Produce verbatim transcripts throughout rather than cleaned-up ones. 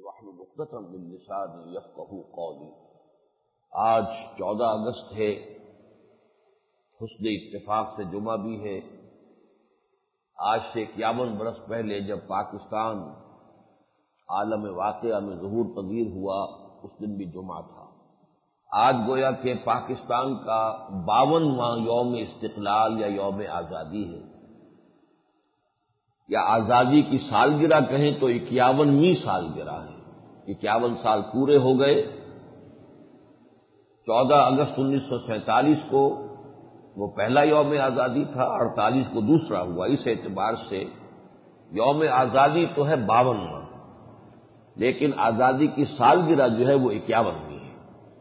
واحلل عقدۃ من لسانی یفقہوا قولی۔ آج چودہ اگست ہے، حسن اتفاق سے جمعہ بھی ہے۔ آج سے اکیاون برس پہلے جب پاکستان عالم واقعہ میں ظہور پذیر ہوا، اس دن بھی جمعہ تھا۔ آج گویا کہ پاکستان کا باونواں یوم استقلال یا یوم آزادی ہے، یا آزادی کی سالگرہ کہیں تو اکیاونویں سالگرہ ہے۔ اکیاون سال پورے ہو گئے۔ چودہ اگست انیس سو سینتالیس کو وہ پہلا یوم آزادی تھا، اڑتالیس کو دوسرا ہوا۔ اس اعتبار سے یوم آزادی تو ہے باونواں، لیکن آزادی کی سالگرہ جو ہے وہ اکیاونویں ہے۔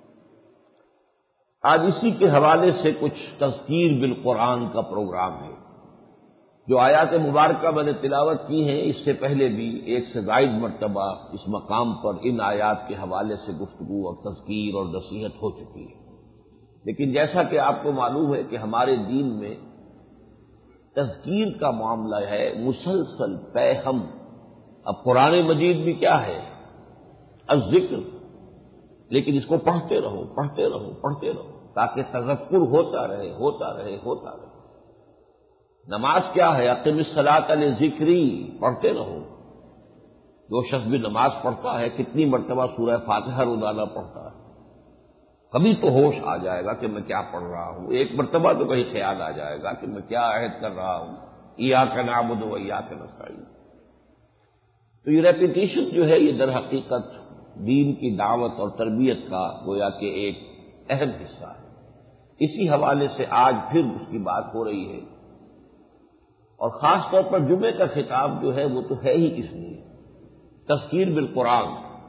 آج اسی کے حوالے سے کچھ تذکیر بالقرآن کا پروگرام ہے۔ جو آیات مبارکہ میں نے تلاوت کی ہیں، اس سے پہلے بھی ایک سے زائد مرتبہ اس مقام پر ان آیات کے حوالے سے گفتگو اور تذکیر اور نصیحت ہو چکی ہے، لیکن جیسا کہ آپ کو معلوم ہے کہ ہمارے دین میں تذکیر کا معاملہ ہے مسلسل پیہم۔ اب قرآن مجید بھی کیا ہے؟ الذکر، لیکن اس کو پڑھتے رہو پڑھتے رہو پڑھتے رہو تاکہ تذکر ہوتا رہے ہوتا رہے ہوتا رہے۔ نماز کیا ہے؟ اقم الصلاۃ لذکری، پڑھتے رہو۔ جو شخص بھی نماز پڑھتا ہے کتنی مرتبہ سورہ فاتحہ روزانہ پڑھتا ہے، کبھی تو ہوش آ جائے گا کہ میں کیا پڑھ رہا ہوں، ایک مرتبہ تو کہیں خیال آ جائے گا کہ میں کیا عہد کر رہا ہوں، ایاک نعبد و ایاک نستعین۔ تو یہ ریپیٹیشن جو ہے یہ در حقیقت دین کی دعوت اور تربیت کا گویا کہ ایک اہم حصہ ہے۔ اسی حوالے سے آج پھر اس کی بات ہو رہی ہے، اور خاص طور پر جمعے کا خطاب جو ہے وہ تو ہے ہی اس لیے تذکیر بالقرآن،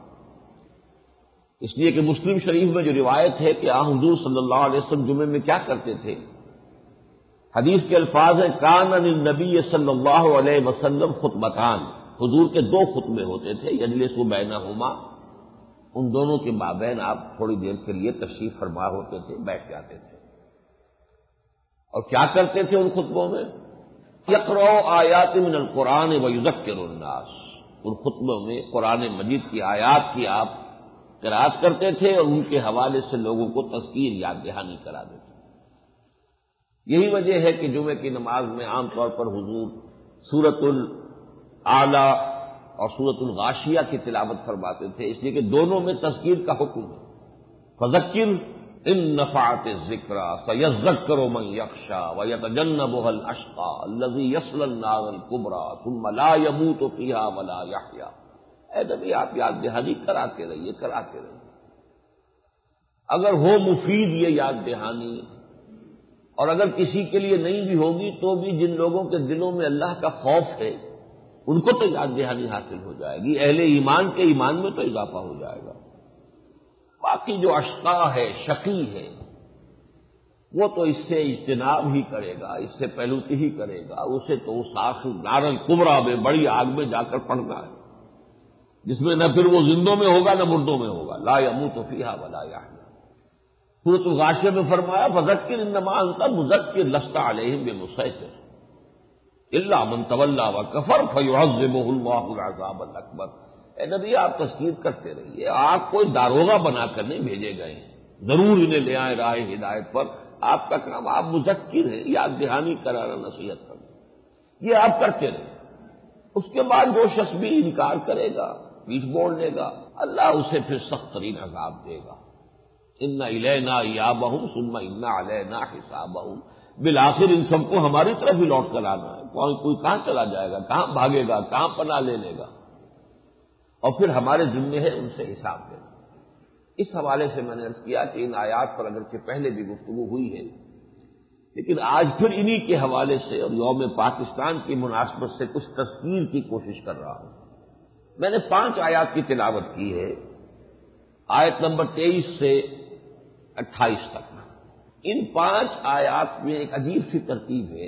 اس لیے کہ مسلم شریف میں جو روایت ہے کہ آ حضور صلی اللہ علیہ وسلم جمعے میں کیا کرتے تھے، حدیث کے الفاظ ہیں کان للنبی صلی اللہ علیہ وسلم خطبتان، حضور کے دو خطبے ہوتے تھے، یجلس بینہما، ان دونوں کے مابین آپ تھوڑی دیر کے لیے تشریف فرما ہوتے تھے، بیٹھ جاتے تھے۔ اور کیا کرتے تھے ان خطبوں میں؟ یقرأ آیات من القرآن ویذکر الناس، ان خطبوں میں قرآن مجید کی آیات کی آپ قرأت کرتے تھے اور ان کے حوالے سے لوگوں کو تذکیر یاد دہانی کرا دیتے۔ یہی وجہ ہے کہ جمعے کی نماز میں عام طور پر حضور سورۃ الاعلی اور سورۃ الغاشیہ کی تلاوت فرماتے تھے، اس لیے کہ دونوں میں تذکیر کا حکم ہے۔ فذکر ان نفعت الذکری سیذکر من یخشی ویتجنبها الاشقی الذی یصلی النار الکبری ثم لا یموت فیہا ولا یحیی۔ اے نبی آپ یاد دہانی کراتے رہیے کراتے رہیے، اگر ہو مفید یہ یاد دہانی، اور اگر کسی کے لیے نہیں بھی ہوگی تو بھی جن لوگوں کے دلوں میں اللہ کا خوف ہے ان کو تو یاد دہانی حاصل ہو جائے گی، اہل ایمان کے ایمان میں تو اضافہ ہو جائے گا۔ باقی جو اشقا ہے، شقی ہے، وہ تو اس سے اجتناب ہی کرے گا، اس سے پہلوتی ہی کرے گا، اسے تو اس آخر نار الکبریٰ میں بڑی آگ میں جا کر پڑنا ہے، جس میں نہ پھر وہ زندوں میں ہوگا نہ مردوں میں ہوگا، لا یموت فیہا ولا یحیی۔ سورۃ الغاشیہ میں فرمایا فذکر انما انت مذکر لست علیہم بمسیطر الا من تولی وکفر فیعذبہ اللہ العذاب الاکبر۔ اے نبی آپ تذکیر کرتے رہیے، آپ کوئی داروغہ بنا کر نہیں بھیجے گئے ہیں، ضرور انہیں لے آئے راہ ہدایت پر، آپ کا کام آپ مذکر ہیں، یاد دہانی کرانا، نصیحت کرنا، یہ آپ کرتے رہیے۔ اس کے بعد جو شخص بھی انکار کرے گا، پیٹھ موڑ لے گا، اللہ اسے پھر سخت ترین عذاب دے گا۔ ان الینا ایابہم ثم ان علینا حسابہم، بالآخر ان سب کو ہماری طرف ہی لوٹ کر آنا ہے، کوئی کوئی کہاں چلا جائے گا، کہاں بھاگے گا، کہاں پناہ لے لے گا، اور پھر ہمارے ذمے ہے ان سے حساب دینا۔ اس حوالے سے میں نے عرض کیا کہ ان آیات پر اگرچہ پہلے بھی گفتگو ہوئی ہے، لیکن آج پھر انہی کے حوالے سے اور یوم پاکستان کی مناسبت سے کچھ تذکیر کی کوشش کر رہا ہوں۔ میں نے پانچ آیات کی تلاوت کی ہے، آیت نمبر تیئیس سے اٹھائیس تک۔ ان پانچ آیات میں ایک عجیب سی ترتیب ہے۔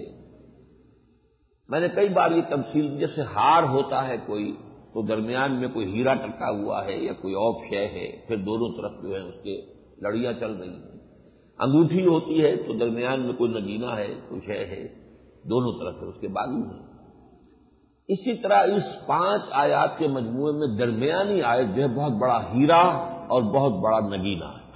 میں نے کئی بار یہ تمثیل دی، جیسے ہار ہوتا ہے کوئی تو درمیان میں کوئی ہیرا ٹکا ہوا ہے یا کوئی اور شے ہے، پھر دونوں طرف جو ہے اس کے لڑیاں چل رہی ہیں۔ انگوٹھی ہوتی ہے تو درمیان میں کوئی نگینہ ہے، کوئی شے ہے، دونوں طرف ہے اس کے باغی ہیں۔ اسی طرح اس پانچ آیات کے مجموعے میں درمیانی آیت جو ہے بہت بڑا ہیرا اور بہت بڑا نگینہ ہے۔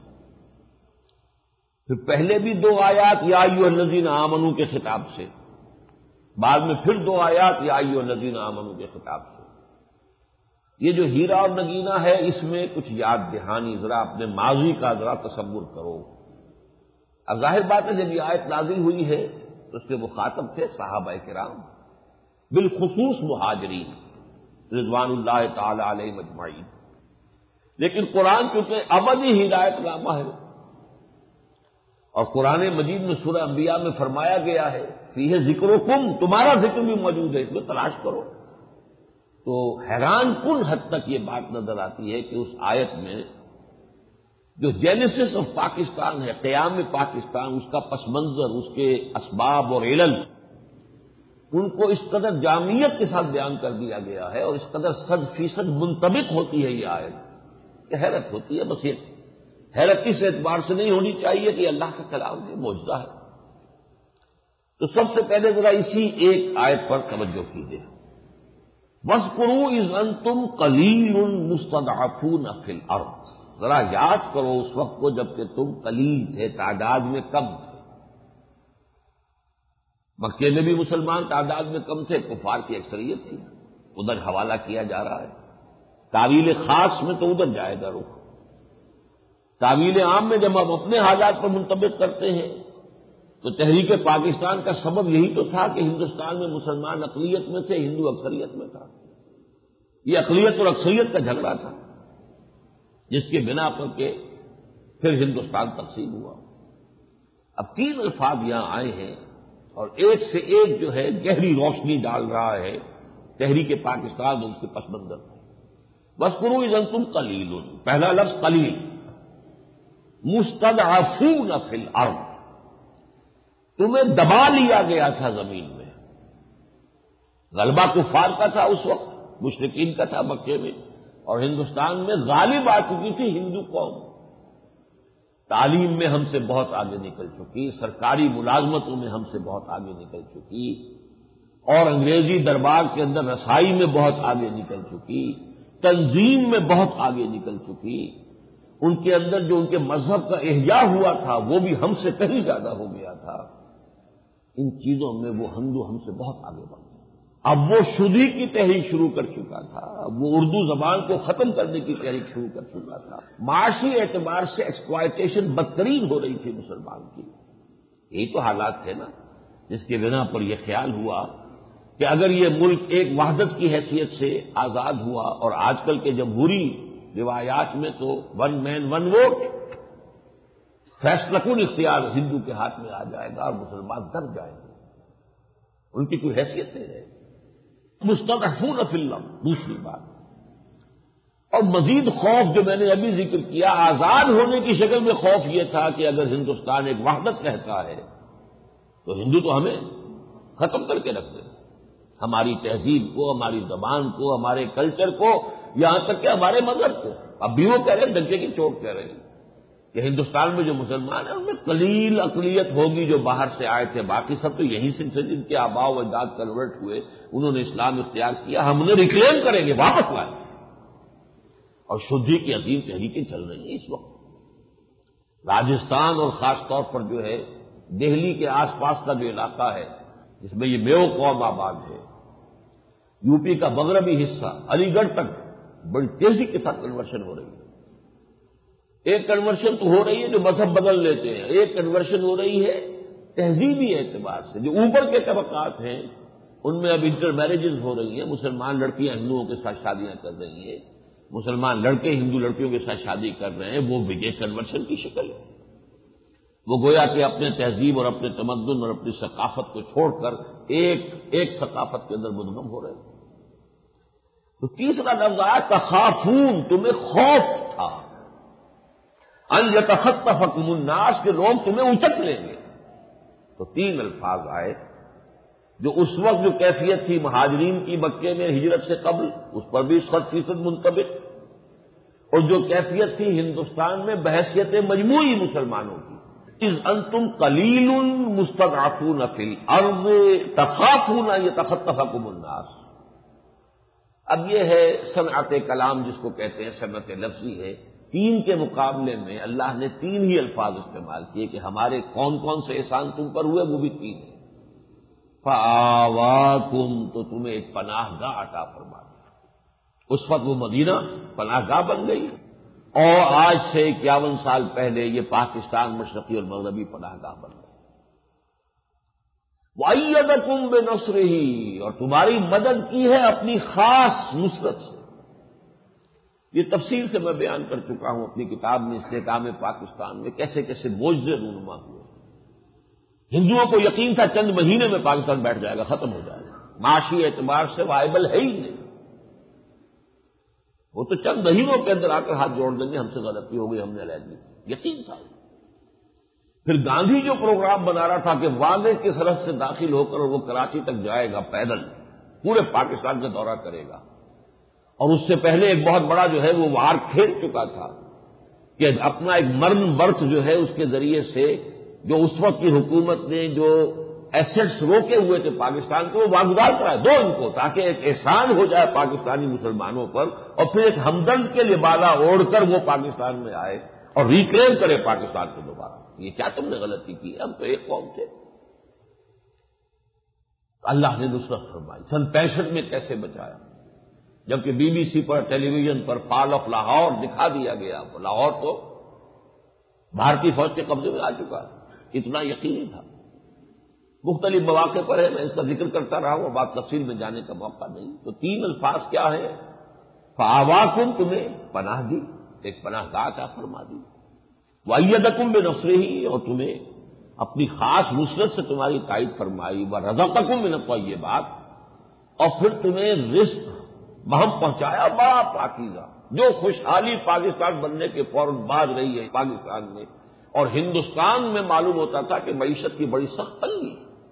پھر پہلے بھی دو آیات یا ایھا الذین آمنوا کے خطاب سے، بعد میں پھر دو آیات یا ایھا الذین آمنوا کے خطاب سے۔ یہ جو ہیرا اور نگینہ ہے اس میں کچھ یاد دہانی، ذرا اپنے ماضی کا ذرا تصور کرو۔ اب ظاہر بات ہے جب یہ آیت نازل ہوئی ہے تو اس کے مخاطب تھے صحابہ کرام، بالخصوص مہاجرین رضوان اللہ تعالی علیہم اجمعین۔ لیکن قرآن چونکہ ابدی ہدایت نامہ ہے، اور قرآن مجید میں سورہ انبیاء میں فرمایا گیا ہے فیہ ذکرکم، تمہارا ذکر بھی موجود ہے، اس میں تلاش کرو۔ تو حیران کن حد تک یہ بات نظر آتی ہے کہ اس آیت میں جو جینیسس آف پاکستان ہے، قیام پاکستان، اس کا پس منظر، اس کے اسباب اور علل، ان کو اس قدر جامعیت کے ساتھ بیان کر دیا گیا ہے اور اس قدر صد فیصد منطبق ہوتی ہے یہ آیت کہ حیرت ہوتی ہے۔ بس یہ حیرت اس اعتبار سے نہیں ہونی چاہیے کہ اللہ کا کلام ہے، معجزہ ہے۔ تو سب سے پہلے ذرا اسی ایک آیت پر توجہ کیجیے، وَاذْكُرُوا إِذْ أَنْتُمْ قَلِيلٌ مُسْتَضْعَفُونَ فِي الْأَرْضِ، ذرا یاد کرو اس وقت کو جب کہ تم قلیل تھے، تعداد میں کم تھے۔ مکے میں بھی مسلمان تعداد میں کم تھے، کفار کی اکثریت تھی، ادھر حوالہ کیا جا رہا ہے۔ تعویل خاص میں تو ادھر جائے گا رخ، تعویل عام میں جب ہم اپنے حالات پر منطبق کرتے ہیں تو تحریک پاکستان کا سبب یہی تو تھا کہ ہندوستان میں مسلمان اقلیت میں تھے، ہندو اکثریت میں تھا۔ یہ اقلیت اور اکثریت کا جھگڑا تھا جس کے بنا پر کہ پھر ہندوستان تقسیم ہوا۔ اب تین الفاظ یہاں آئے ہیں اور ایک سے ایک جو ہے گہری روشنی ڈال رہا ہے تحریک پاکستان اور اس کے پس منظر میں۔ وَاذْكُرُوا إِذْ أَنْتُمْ قَلِيلٌ، پہلا لفظ قلیل، مستضعفون فی الارض، تمہیں دبا لیا گیا تھا زمین میں۔ غلبہ کفار کا تھا اس وقت، مشرکین کا تھا مکے میں، اور ہندوستان میں غالب آ چکی تھی ہندو قوم، تعلیم میں ہم سے بہت آگے نکل چکی، سرکاری ملازمتوں میں ہم سے بہت آگے نکل چکی، اور انگریزی دربار کے اندر رسائی میں بہت آگے نکل چکی، تنظیم میں بہت آگے نکل چکی، ان کے اندر جو ان کے مذہب کا احیاء ہوا تھا وہ بھی ہم سے کہیں زیادہ ہو گیا تھا۔ ان چیزوں میں وہ ہندو ہم سے بہت آگے بڑھ گئے۔ اب وہ شدی کی تحریک شروع کر چکا تھا، اب وہ اردو زبان کو ختم کرنے کی تحریک شروع کر چکا تھا، معاشی اعتبار سے ایکسپلائٹیشن بدترین ہو رہی تھی مسلمان کی۔ یہی تو حالات تھے نا جس کے بنا پر یہ خیال ہوا کہ اگر یہ ملک ایک وحدت کی حیثیت سے آزاد ہوا، اور آج کل کے جمہوری روایات میں تو ون مین ون ووٹ، فیصلہ کن اختیار ہندو کے ہاتھ میں آ جائے گا اور مسلمان دب جائیں گے، ان کی کوئی حیثیت نہیں رہے گی۔ مستضعفون فی الارض، دوسری بات، اور مزید خوف جو میں نے ابھی ذکر کیا آزاد ہونے کی شکل میں خوف یہ تھا کہ اگر ہندوستان ایک وحدت رہتا ہے تو ہندو تو ہمیں ختم کر کے رکھ دیں، ہماری تہذیب کو، ہماری زبان کو، ہمارے کلچر کو، یہاں تک کہ ہمارے مذہب کو۔ اب بھی وہ کہہ رہے ہیں، ڈنکے کی چوٹ کہہ رہے ہیں کہ ہندوستان میں جو مسلمان ہیں ان میں قلیل اقلیت ہوگی جو باہر سے آئے تھے، باقی سب تو یہیں سے جن کے آباء و اجداد کنورٹ ہوئے، انہوں نے اسلام اختیار کیا، ہم انہیں ریکلیم کریں گے، واپس لائیں گے۔ اور شدھی کی عظیم تحریکیں چل رہی ہیں اس وقت۔ راجستھان اور خاص طور پر جو ہے دہلی کے آس پاس کا جو علاقہ ہے جس میں یہ میو قوم آباد ہے، یو پی کا مغربی حصہ، علی گڑھ تک بڑی تیزی کے ساتھ کنورشن ہو رہی ہے۔ ایک کنورشن تو ہو رہی ہے جو مذہب بدل لیتے ہیں، ایک کنورشن ہو رہی ہے تہذیبی اعتبار سے، جو اوپر کے طبقات ہیں ان میں اب انٹر میرجز ہو رہی ہیں، مسلمان لڑکیاں ہندوؤں کے ساتھ شادیاں کر رہی ہیں، مسلمان لڑکے ہندو لڑکیوں کے ساتھ شادی کر رہے ہیں، وہ بھی ایک کنورشن کی شکل ہے۔ وہ گویا کہ اپنے تہذیب اور اپنے تمدن اور اپنی ثقافت کو چھوڑ کر ایک ایک ثقافت کے اندر مدغم ہو رہے ہیں۔ تو تیسرا لفظ آیا تخافون، تمہیں خوف تھا، ان یتخطفکم الناس، کے لوگ تمہیں اچک لیں گے۔ تو تین الفاظ آئے جو اس وقت جو کیفیت تھی مہاجرین کی مکے میں ہجرت سے قبل، اس پر بھی صد فیصد منطبق، اور جو کیفیت تھی ہندوستان میں بحیثیت مجموعی مسلمانوں کی، اذ انتم قلیل مستضعفون فی الارض تخافون ان یتخطفکم الناس، اب یہ ہے صنعت کلام جس کو کہتے ہیں، صنعت لفظی ہے. تین کے مقابلے میں اللہ نے تین ہی الفاظ استعمال کیے کہ ہمارے کون کون سے احسان تم پر ہوئے، وہ بھی تین ہیں. فآواکم، تو تمہیں ایک پناہ گاہ عطا فرما دیا. اس وقت وہ مدینہ پناہ گاہ بن گئی، اور آج سے اکیاون سال پہلے یہ پاکستان مشرقی اور مغربی پناہ گاہ بن گئی. وَأَيَّدَكُمْ بِنَصْرِهِ، اور تمہاری مدد کی ہے اپنی خاص نصرت سے. یہ تفصیل سے میں بیان کر چکا ہوں اپنی کتاب میں استحکام پاکستان میں، کیسے کیسے معجزے رونما ہوئے. ہندوؤں کو یقین تھا چند مہینے میں پاکستان بیٹھ جائے گا، ختم ہو جائے گا، معاشی اعتبار سے وائبل ہے ہی نہیں. وہ تو چند مہینوں کے اندر آ کر ہاتھ جوڑ دیں گے، ہم سے غلطی ہو گئی، ہم نے علیحدگی کی. یقین تھا. پھر گاندھی جو پروگرام بنا رہا تھا کہ واگے کی سرحد سے داخل ہو کر وہ کراچی تک جائے گا پیدل، پورے پاکستان کا دورہ کرے گا، اور اس سے پہلے ایک بہت بڑا جو ہے وہ وار کھیل چکا تھا کہ اپنا ایک مرن برتھ جو ہے اس کے ذریعے سے جو اس وقت کی حکومت نے جو ایسٹس روکے ہوئے تھے پاکستان کے، وہ واگزار کرائے دو ان کو، تاکہ ایک احسان ہو جائے پاکستانی مسلمانوں پر، اور پھر ایک ہمدرد کے لبادہ اوڑھ کر وہ پاکستان میں آئے اور ریکلیم کرے پاکستان کو دوبارہ. یہ کیا تم نے غلطی کی؟ ہم تو ایک قوم تھے. اللہ نے نصرت فرمائی. سن پینسٹھ میں کیسے بچایا، جبکہ بی بی سی پر ٹیلی ویژن پر فال آف لاہور دکھا دیا گیا. لاہور تو بھارتی فوج کے قبضے میں آ چکا ہے، اتنا یقینی تھا. مختلف مواقع پر ہے، میں اس کا ذکر کرتا رہا ہوں، بات تفصیل میں جانے کا موقع نہیں. تو تین الفاظ کیا ہے؟ فآواکم، تمہیں پناہ دی، ایک پناہ گاہ عطا فرما دی. وَأَيَّدَكُمْ بِنَصْرِهِ، اور تمہیں اپنی خاص نصرت سے تمہاری تائید فرمائی. وَرَزَقَكُم مِّنَ الطَّيِّبَاتِ، اور پھر تمہیں رزق بہم پہنچایا بڑا پاکیزہ. جو خوشحالی پاکستان بننے کے فوراً بعد رہی ہے پاکستان میں، اور ہندوستان میں معلوم ہوتا تھا کہ معیشت کی بڑی سخت تنگی.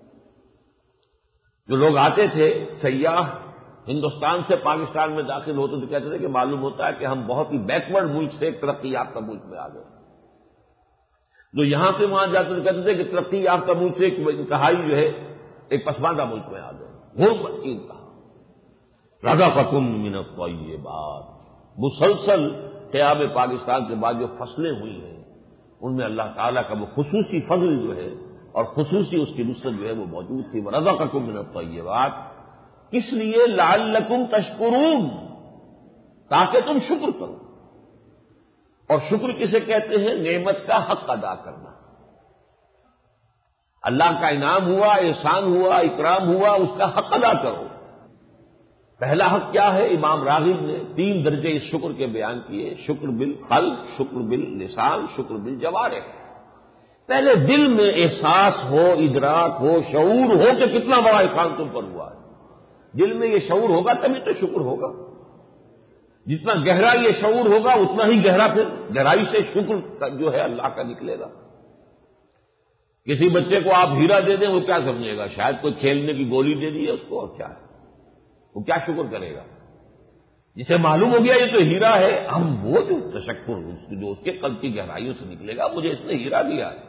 جو لوگ آتے تھے سیاح ہندوستان سے پاکستان میں داخل ہوتے تو کہتے تھے کہ معلوم ہوتا ہے کہ ہم بہت ہی بیکورڈ ملک سے ایک ترقی یافتہ ملک میں آ گئے. جو یہاں سے وہاں جاتے تو کہتے تھے کہ ترقی یافتہ ملک سے ایک انتہائی جو ہے ایک پسماندہ ملک میں آ گئے. غربت کی انتہا. رزقکم من الطیبات، مسلسل قیام پاکستان کے بعد جو فصلیں ہوئی ہیں ان میں اللہ تعالیٰ کا وہ خصوصی فضل جو ہے اور خصوصی اس کی نصرت جو ہے وہ موجود تھی. رزقکم من الطیبات، کس لیے؟ لعلکم تشکرون، تاکہ تم شکر کرو. اور شکر کسے کہتے ہیں؟ نعمت کا حق ادا کرنا. اللہ کا انعام ہوا، احسان ہوا، اکرام ہوا، اس کا حق ادا کرو. پہلا حق کیا ہے؟ امام راغب نے تین درجے اس شکر کے بیان کیے: شکر بالقلب، شکر باللسان، شکر بالجوارح. پہلے دل میں احساس ہو، ادراک ہو، شعور ہو کہ کتنا بڑا احسان تم پر ہوا ہے. دل میں یہ شعور ہوگا تبھی تو شکر ہوگا. جتنا گہرا یہ شعور ہوگا اتنا ہی گہرا پھر گہرائی سے شکر جو ہے اللہ کا نکلے گا. کسی بچے کو آپ ہیرا دے دیں وہ کیا سمجھے گا؟ شاید کوئی کھیلنے کی گولی دے دی ہے اس کو، اور کیا ہے، وہ کیا شکر کرے گا؟ جسے معلوم ہو گیا یہ تو ہیرا ہے، ہم وہ جو تشکر جو اس کے قلب کی گہرائیوں سے نکلے گا، مجھے اس نے ہیرا دیا ہے.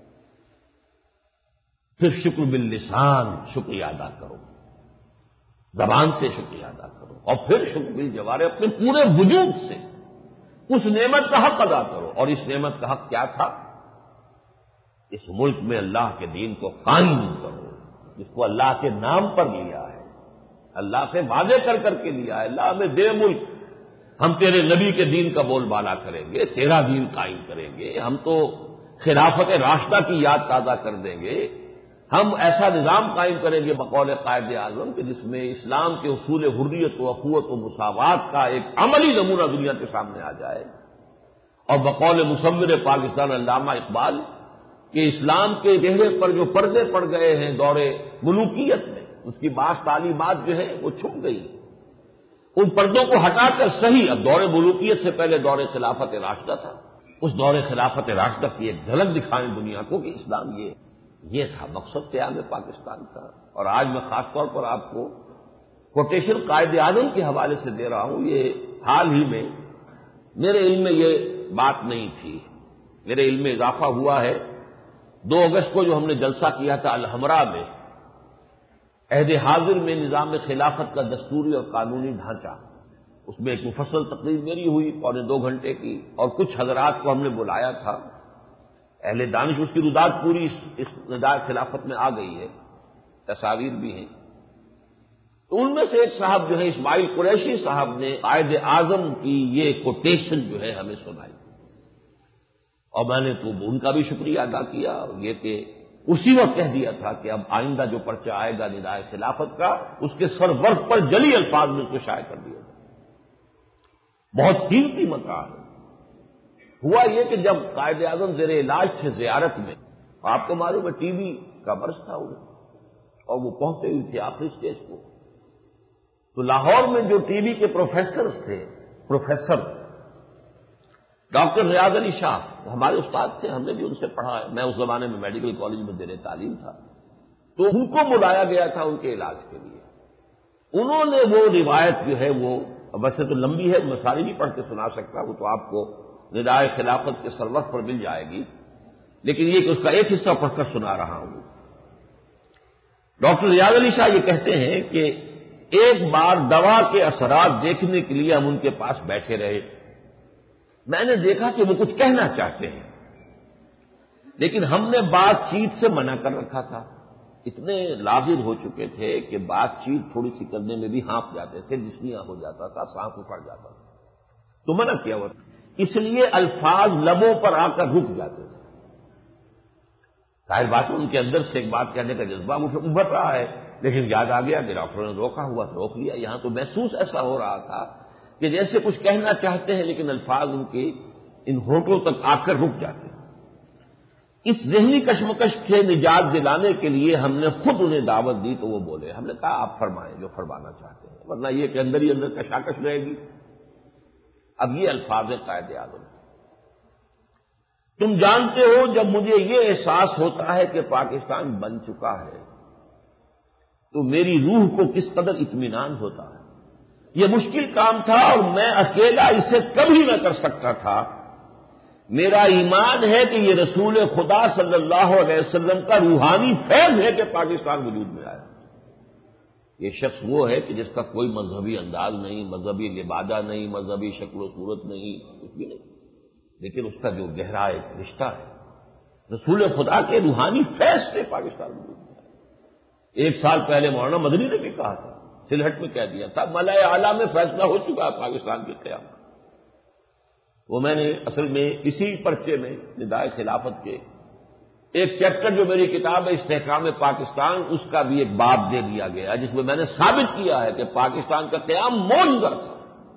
پھر شکر باللسان، شکریہ ادا کرو، زبان سے شکریہ ادا کرو. اور پھر شکر بالجوارح، اپنے پورے وجود سے اس نعمت کا حق ادا کرو. اور اس نعمت کا حق کیا تھا؟ اس ملک میں اللہ کے دین کو قائم کرو، جس کو اللہ کے نام پر لیا ہے، اللہ سے وعدے کر کر کے لیا ہے. اللہ ہمیں دے ملک، ہم تیرے نبی کے دین کا بول بالا کریں گے، تیرا دین قائم کریں گے، ہم تو خلافت راشدہ کی یاد تازہ کر دیں گے، ہم ایسا نظام قائم کریں گے بقول قائد اعظم کہ جس میں اسلام کے اصول حریت و اخوت و مساوات کا ایک عملی نمونہ دنیا کے سامنے آ جائے. اور بقول مصور پاکستان علامہ اقبال کہ اسلام کے چہرے پر جو پردے پڑ گئے ہیں دور ملوکیت میں، اس کی بعض تعلیمات جو ہے وہ چھپ گئی. ان پردوں کو ہٹا کر صحیح اب دور ملوکیت سے پہلے دور خلافت راشدہ تھا، اس دور خلافت راشدہ کی ایک جھلک دکھائیں دنیا کو کہ اسلام یہ یہ تھا مقصد قیام پاکستان کا. اور آج میں خاص طور پر آپ کو کوٹیشن قائد اعظم کے حوالے سے دے رہا ہوں. یہ حال ہی میں میرے علم میں یہ بات نہیں تھی، میرے علم میں اضافہ ہوا ہے. دو اگست کو جو ہم نے جلسہ کیا تھا الحمرا میں، عہد حاضر میں نظام خلافت کا دستوری اور قانونی ڈھانچہ، اس میں ایک مفصل تقریر میری ہوئی پونے دو گھنٹے کی، اور کچھ حضرات کو ہم نے بلایا تھا، اہل دانش، اس کی رداد پوری اس, اس نداء خلافت میں آ گئی ہے، تصاویر بھی ہیں۔ تو ان میں سے ایک صاحب جو ہے اسماعیل قریشی صاحب نے قائد اعظم کی یہ کوٹیشن جو ہے ہمیں سنائی، اور میں نے تو ان کا بھی شکریہ ادا کیا، اور یہ کہ اسی وقت کہہ دیا تھا کہ اب آئندہ جو پرچہ آئے گا نداء خلافت کا، اس کے سرورق پر جلی الفاظ میں اس کو شائع کر دیا جائے۔ بہت قیمتی مقام ہے۔ ہوا یہ کہ جب قائد اعظم زیر علاج تھے زیارت میں، آپ کو معلوم ہے ٹی وی کا مرض تھا انہیں، اور وہ پہنچے ہوئی تھے آخری اسٹیج کو، تو لاہور میں جو ٹی وی کے پروفیسر تھے، پروفیسر ڈاکٹر ریاض علی شاہ، وہ ہمارے استاد تھے، ہم نے بھی ان سے پڑھا ہے، میں اس زمانے میں میڈیکل کالج میں زیر تعلیم تھا، تو ان کو بلایا گیا تھا ان کے علاج کے لیے۔ انہوں نے وہ روایت جو ہے وہ ویسے تو لمبی ہے، میں ساری نہیں پڑھ کے سنا سکتا، وہ تو آپ کو نداء خلافت کے سرورق پر مل جائے گی، لیکن یہ کہ اس کا ایک حصہ پڑھ کر سنا رہا ہوں۔ ڈاکٹر ریاض علی شاہ یہ کہتے ہیں کہ ایک بار دوا کے اثرات دیکھنے کے لیے ہم ان کے پاس بیٹھے رہے، میں نے دیکھا کہ وہ کچھ کہنا چاہتے ہیں، لیکن ہم نے بات چیت سے منع کر رکھا تھا، اتنے لازم ہو چکے تھے کہ بات چیت تھوڑی سی کرنے میں بھی ہانپ جاتے تھے، جسمیا ہو جاتا تھا، سانس اکھڑ جاتا تھا، تو منع کیا ہوا تھا، اس لیے الفاظ لبوں پر آ کر رک جاتے تھے۔ ظاہر بات ہے ان کے اندر سے ایک بات کہنے کا جذبہ ابھر رہا ہے، لیکن یاد آ گیا کہ ڈاکٹروں نے روکا ہوا تو روک لیا۔ یہاں تو محسوس ایسا ہو رہا تھا کہ جیسے کچھ کہنا چاہتے ہیں لیکن الفاظ ان کے ان ہونٹوں تک آ کر رک جاتے ہیں۔ اس ذہنی کشمکش سے نجات دلانے کے لیے ہم نے خود انہیں دعوت دی تو وہ بولے، ہم نے کہا آپ فرمائیں جو فرمانا چاہتے ہیں، ورنہ یہ کہ اندر ہی اندر کشاکش رہے گی۔ اب یہ الفاظ قائد اعظم، تم جانتے ہو جب مجھے یہ احساس ہوتا ہے کہ پاکستان بن چکا ہے تو میری روح کو کس قدر اطمینان ہوتا ہے۔ یہ مشکل کام تھا اور میں اکیلا اسے کبھی نہ کر سکتا تھا۔ میرا ایمان ہے کہ یہ رسول خدا صلی اللہ علیہ وسلم کا روحانی فیض ہے کہ پاکستان وجود میں آیا۔ یہ شخص وہ ہے کہ جس کا کوئی مذہبی انداز نہیں، مذہبی لبادہ نہیں، مذہبی شکل و صورت نہیں، کچھ بھی نہیں، لیکن اس کا جو گہرا ایک رشتہ ہے رسول خدا کے روحانی فیض سے پاکستان وجود میں آیا۔ ایک سال پہلے مولانا مدنی نے بھی کہا تھا، سلہٹ میں کہہ دیا تھا، ملأ اعلیٰ میں فیصلہ ہو چکا ہے پاکستان کی قیامت۔ وہ میں نے اصل میں اسی پرچے میں نداء خلافت کے ایک چیپٹر جو میری کتاب ہے استحکام پاکستان، اس کا بھی ایک باب دے دیا گیا جس میں میں نے ثابت کیا ہے کہ پاکستان کا قیام موجودہ تھا،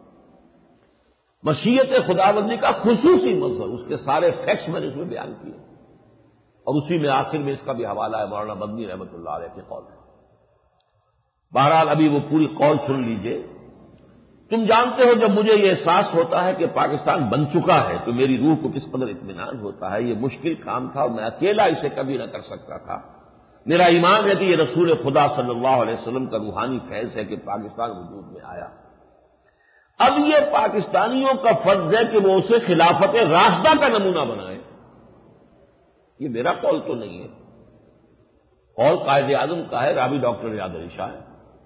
مشیت خداوندی کا خصوصی منظر، اس کے سارے فیکٹس میں نے اس میں بیان کیے، اور اسی میں آخر میں اس کا بھی حوالہ ہے مولانا مدنی رحمۃ اللہ علیہ کے قول ہے۔ بہرحال ابھی وہ پوری قول سن لیجئے۔ تم جانتے ہو جب مجھے یہ احساس ہوتا ہے کہ پاکستان بن چکا ہے تو میری روح کو کس قدر اطمینان ہوتا ہے۔ یہ مشکل کام تھا اور میں اکیلا اسے کبھی نہ کر سکتا تھا۔ میرا ایمان ہے کہ یہ رسول خدا صلی اللہ علیہ وسلم کا روحانی فیض ہے کہ پاکستان وجود میں آیا۔ اب یہ پاکستانیوں کا فرض ہے کہ وہ اسے خلافت راستہ کا نمونہ بنائیں۔ یہ میرا قول تو نہیں ہے، قول قائد اعظم کا ہے، راوی ڈاکٹر ریاض علی شاہ ہے۔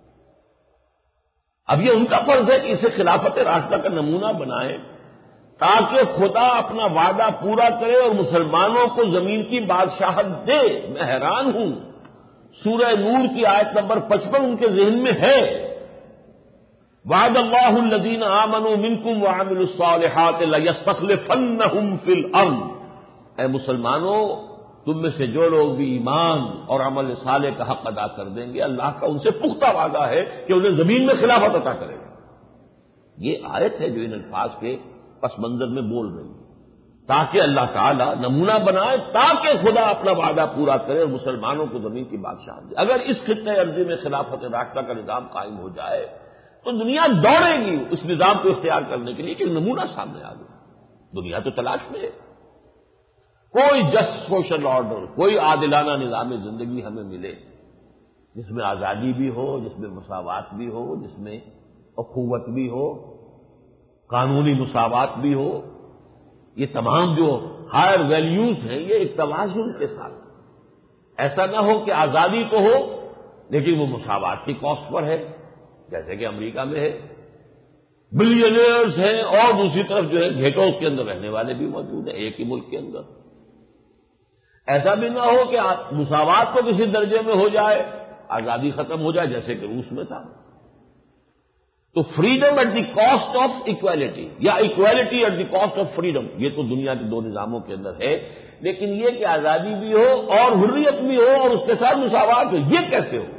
اب یہ ان کا فرض ہے کہ اسے خلافت راستہ کا نمونہ بنائیں تاکہ خدا اپنا وعدہ پورا کرے اور مسلمانوں کو زمین کی بادشاہت دے۔ میں حیران ہوں، سورہ نور کی آیت نمبر پچپن ان کے ذہن میں ہے، وعد اللہ الذین آمنوا منکم وعملوا الصالحات لیستخلفنہم فی الارض۔ اے مسلمانوں، تم میں سے جو لوگ بھی ایمان اور عمل صالح کا حق ادا کر دیں گے، اللہ کا ان سے پختہ وعدہ ہے کہ انہیں زمین میں خلافت عطا کرے گا۔ یہ آیت ہے جو ان الفاظ کے پس منظر میں بول رہی ہے، تاکہ اللہ تعالیٰ نمونہ بنائے، تاکہ خدا اپنا وعدہ پورا کرے اور مسلمانوں کو زمین کی بادشاہت دے۔ اگر اس خطۂ ارضی میں خلافت راستہ کا نظام قائم ہو جائے تو دنیا دوڑے گی اس نظام کو اختیار کرنے کے لیے کہ نمونہ سامنے آ گیا۔ دنیا تو تلاش میں ہے، کوئی جسٹ سوشل آرڈر، کوئی عادلانہ نظام زندگی ہمیں ملے جس میں آزادی بھی ہو، جس میں مساوات بھی ہو، جس میں اخوت بھی ہو، قانونی مساوات بھی ہو۔ یہ تمام جو ہائر ویلیوز ہیں یہ ایک توازن کے ساتھ، ایسا نہ ہو کہ آزادی تو ہو لیکن وہ مساوات کی کاسٹ پر ہے، جیسے کہ امریکہ میں ہے، بلینئرز ہیں، اور دوسری طرف جو ہے گھیٹوز کے اندر رہنے والے بھی موجود ہیں ایک ہی ملک کے اندر۔ ایسا بھی نہ ہو کہ مساوات تو کسی درجے میں ہو جائے، آزادی ختم ہو جائے، جیسے کہ روس میں تھا۔ تو freedom at the cost of equality, یا equality at the cost of freedom, یہ تو دنیا کے دو نظاموں کے اندر ہے، لیکن یہ کہ آزادی بھی ہو اور حریت بھی ہو اور اس کے ساتھ مساوات ہو، یہ کیسے ہو؟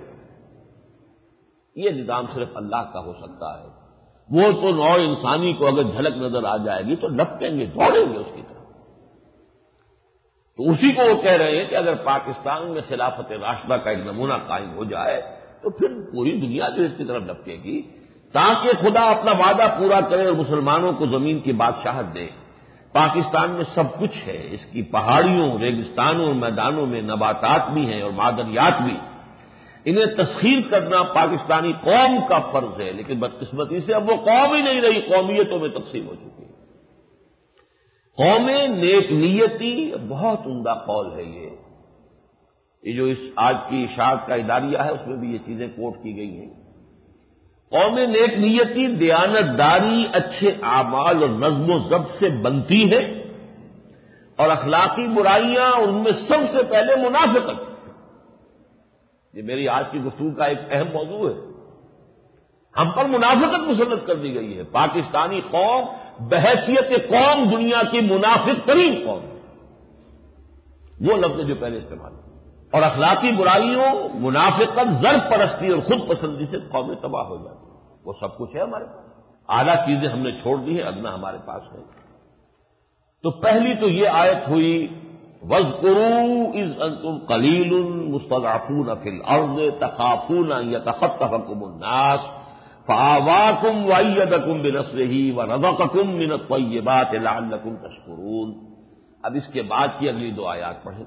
یہ نظام صرف اللہ کا ہو سکتا ہے۔ وہ تو نوع انسانی کو اگر جھلک نظر آ جائے گی تو لپٹیں گے، دوڑیں گے اس کی طرف۔ تو اسی کو وہ کہہ رہے ہیں کہ اگر پاکستان میں خلافت راشدہ کا ایک نمونہ قائم ہو جائے تو پھر پوری دنیا جو اس کی طرف لپٹے گی، تاکہ خدا اپنا وعدہ پورا کرے اور مسلمانوں کو زمین کی بادشاہت دے۔ پاکستان میں سب کچھ ہے، اس کی پہاڑیوں، ریگستانوں، میدانوں میں نباتات بھی ہیں اور معدنیات بھی، انہیں تسخیر کرنا پاکستانی قوم کا فرض ہے، لیکن بدقسمتی سے اب وہ قوم ہی نہیں رہی، قومیتوں میں تقسیم ہو چکی ہے۔ قوم نیک نیتی بہت عمدہ قول ہے یہ یہ جو اس آج کی اشاعت کا اداریہ ہے اس میں بھی یہ چیزیں کوٹ کی گئی ہیں۔ قوم نیک نیتی دیانت داری، اچھے اعمال اور نظم و ضبط سے بنتی ہے، اور اخلاقی برائیاں ان میں سب سے پہلے منافقت۔ یہ میری آج کی گفتگو کا ایک اہم موضوع ہے۔ ہم پر منافقت مسلط کر دی گئی ہے۔ پاکستانی قوم بحیثیت قوم دنیا کی منافق ترین قوم ہے، وہ لفظ جو پہلے استعمال کیا، اور اخلاقی برائیوں، منافقت، ضرب پرستی اور خود پسندی سے قومیں تباہ ہو جاتی ہیں۔ وہ سب کچھ ہے ہمارے پاس، اعلیٰ چیزیں ہم نے چھوڑ دی ہیں، ادنا ہمارے پاس ہے۔ تو پہلی تو یہ آیت ہوئی وَاذْكُرُوا إِذْ أَنْتُمْ قَلِيلٌ مُسْتَضْعَفُونَ فِي الْأَرْضِ تَخَافُونَ أَنْ يَتَخَطَّفَكُمُ النَّاسُ فَآوَاكُمْ وَأَيَّدَكُمْ بِنَصْرِهِ وَرَزَقَكُمْ مِنَ الطَّيِّبَاتِ لَعَلَّكُمْ تَشْكُرُونَ۔ اب اس کے بعد کی اگلی دو آیات پڑھیں۔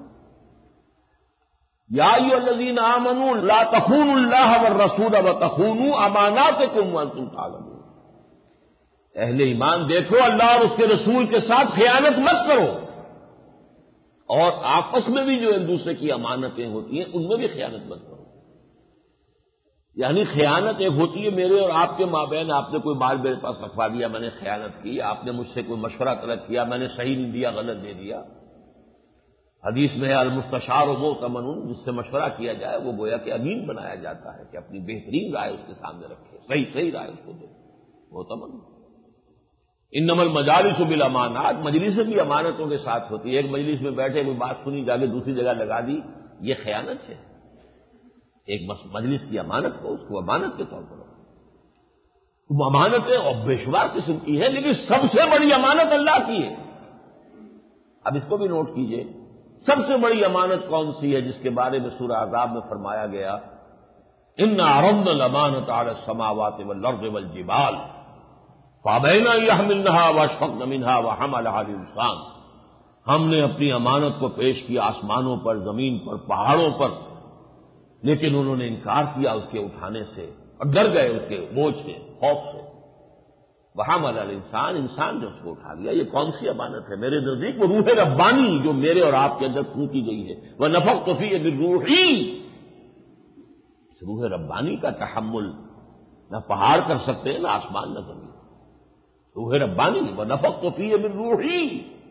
یا ایھا الذین آمنوا لا تخونوا اللہ والرسول وتخونوا اماناتکم وانتم تعلمون۔ اہل ایمان دیکھو، اللہ اور اس کے رسول کے ساتھ خیانت مت کرو، اور آپس میں بھی جو ایک دوسرے کی امانتیں ہوتی ہیں ان میں بھی خیانت مت کرو۔ یعنی خیانت ایک ہوتی ہے میرے اور آپ کے مابین، آپ نے کوئی مال میرے پاس رکھوا دیا، میں نے خیانت کی، آپ نے مجھ سے کوئی مشورہ طلب کیا، میں نے صحیح نہیں دیا، غلط دے دیا۔ حدیث میں ہے المستشار مؤتمن، جس سے مشورہ کیا جائے وہ گویا کہ امین بنایا جاتا ہے کہ اپنی بہترین رائے اس کے سامنے رکھے، صحیح صحیح رائے اس کو دے، مؤتمن۔ انما المجالس بالامانات، مجلسیں بھی امانتوں کے ساتھ ہوتی ہے۔ ایک مجلس میں بیٹھے کوئی بات سنی، جا کے دوسری جگہ لگا دی، یہ خیانت ہے۔ ایک مجلس کی امانت کو، اس کو امانت کے طور پر رکھو۔ امانتیں اور بے شمار قسم کی ہے، لیکن سب سے بڑی امانت اللہ کی ہے۔ اب اس کو بھی نوٹ کیجئے، سب سے بڑی امانت کون سی ہے جس کے بارے میں سورہ احزاب میں فرمایا گیا اِنَّا عَرَضْنَا الْأَمَانَةَ عَلَى السَّمَاوَاتِ وَالْأَرْضِ وَالْجِبَالِ فَأَبَيْنَ أَن يَحْمِلْنَهَا وَأَشْفَقْنَ مِنْهَا وَحَمَلَهَا الْإِنسَانُ۔ ہم نے اپنی امانت کو پیش کیا آسمانوں پر، زمین پر، پہاڑوں پر، لیکن انہوں نے انکار کیا اس کے اٹھانے سے اور ڈر گئے اس کے بوجھ سے، خوف سے۔ وَحَمَلَهَا الْإِنسَانُ، انسان نے اس کو اٹھا لیا۔ یہ کون سی امانت ہے؟ میرے نزدیک وہ روح ربانی جو میرے اور آپ کے اندر پھونکی گئی ہے، وَنَفَخْتُ فِيهِ مِن رُوحِي، اس روح ربانی کا تحمل نہ پہاڑ کر سکتے ہیں، نہ آسمان، نہ زمین۔ روح ربانی، وَنَفَخْتُ فِيهِ مِن رُوحِي۔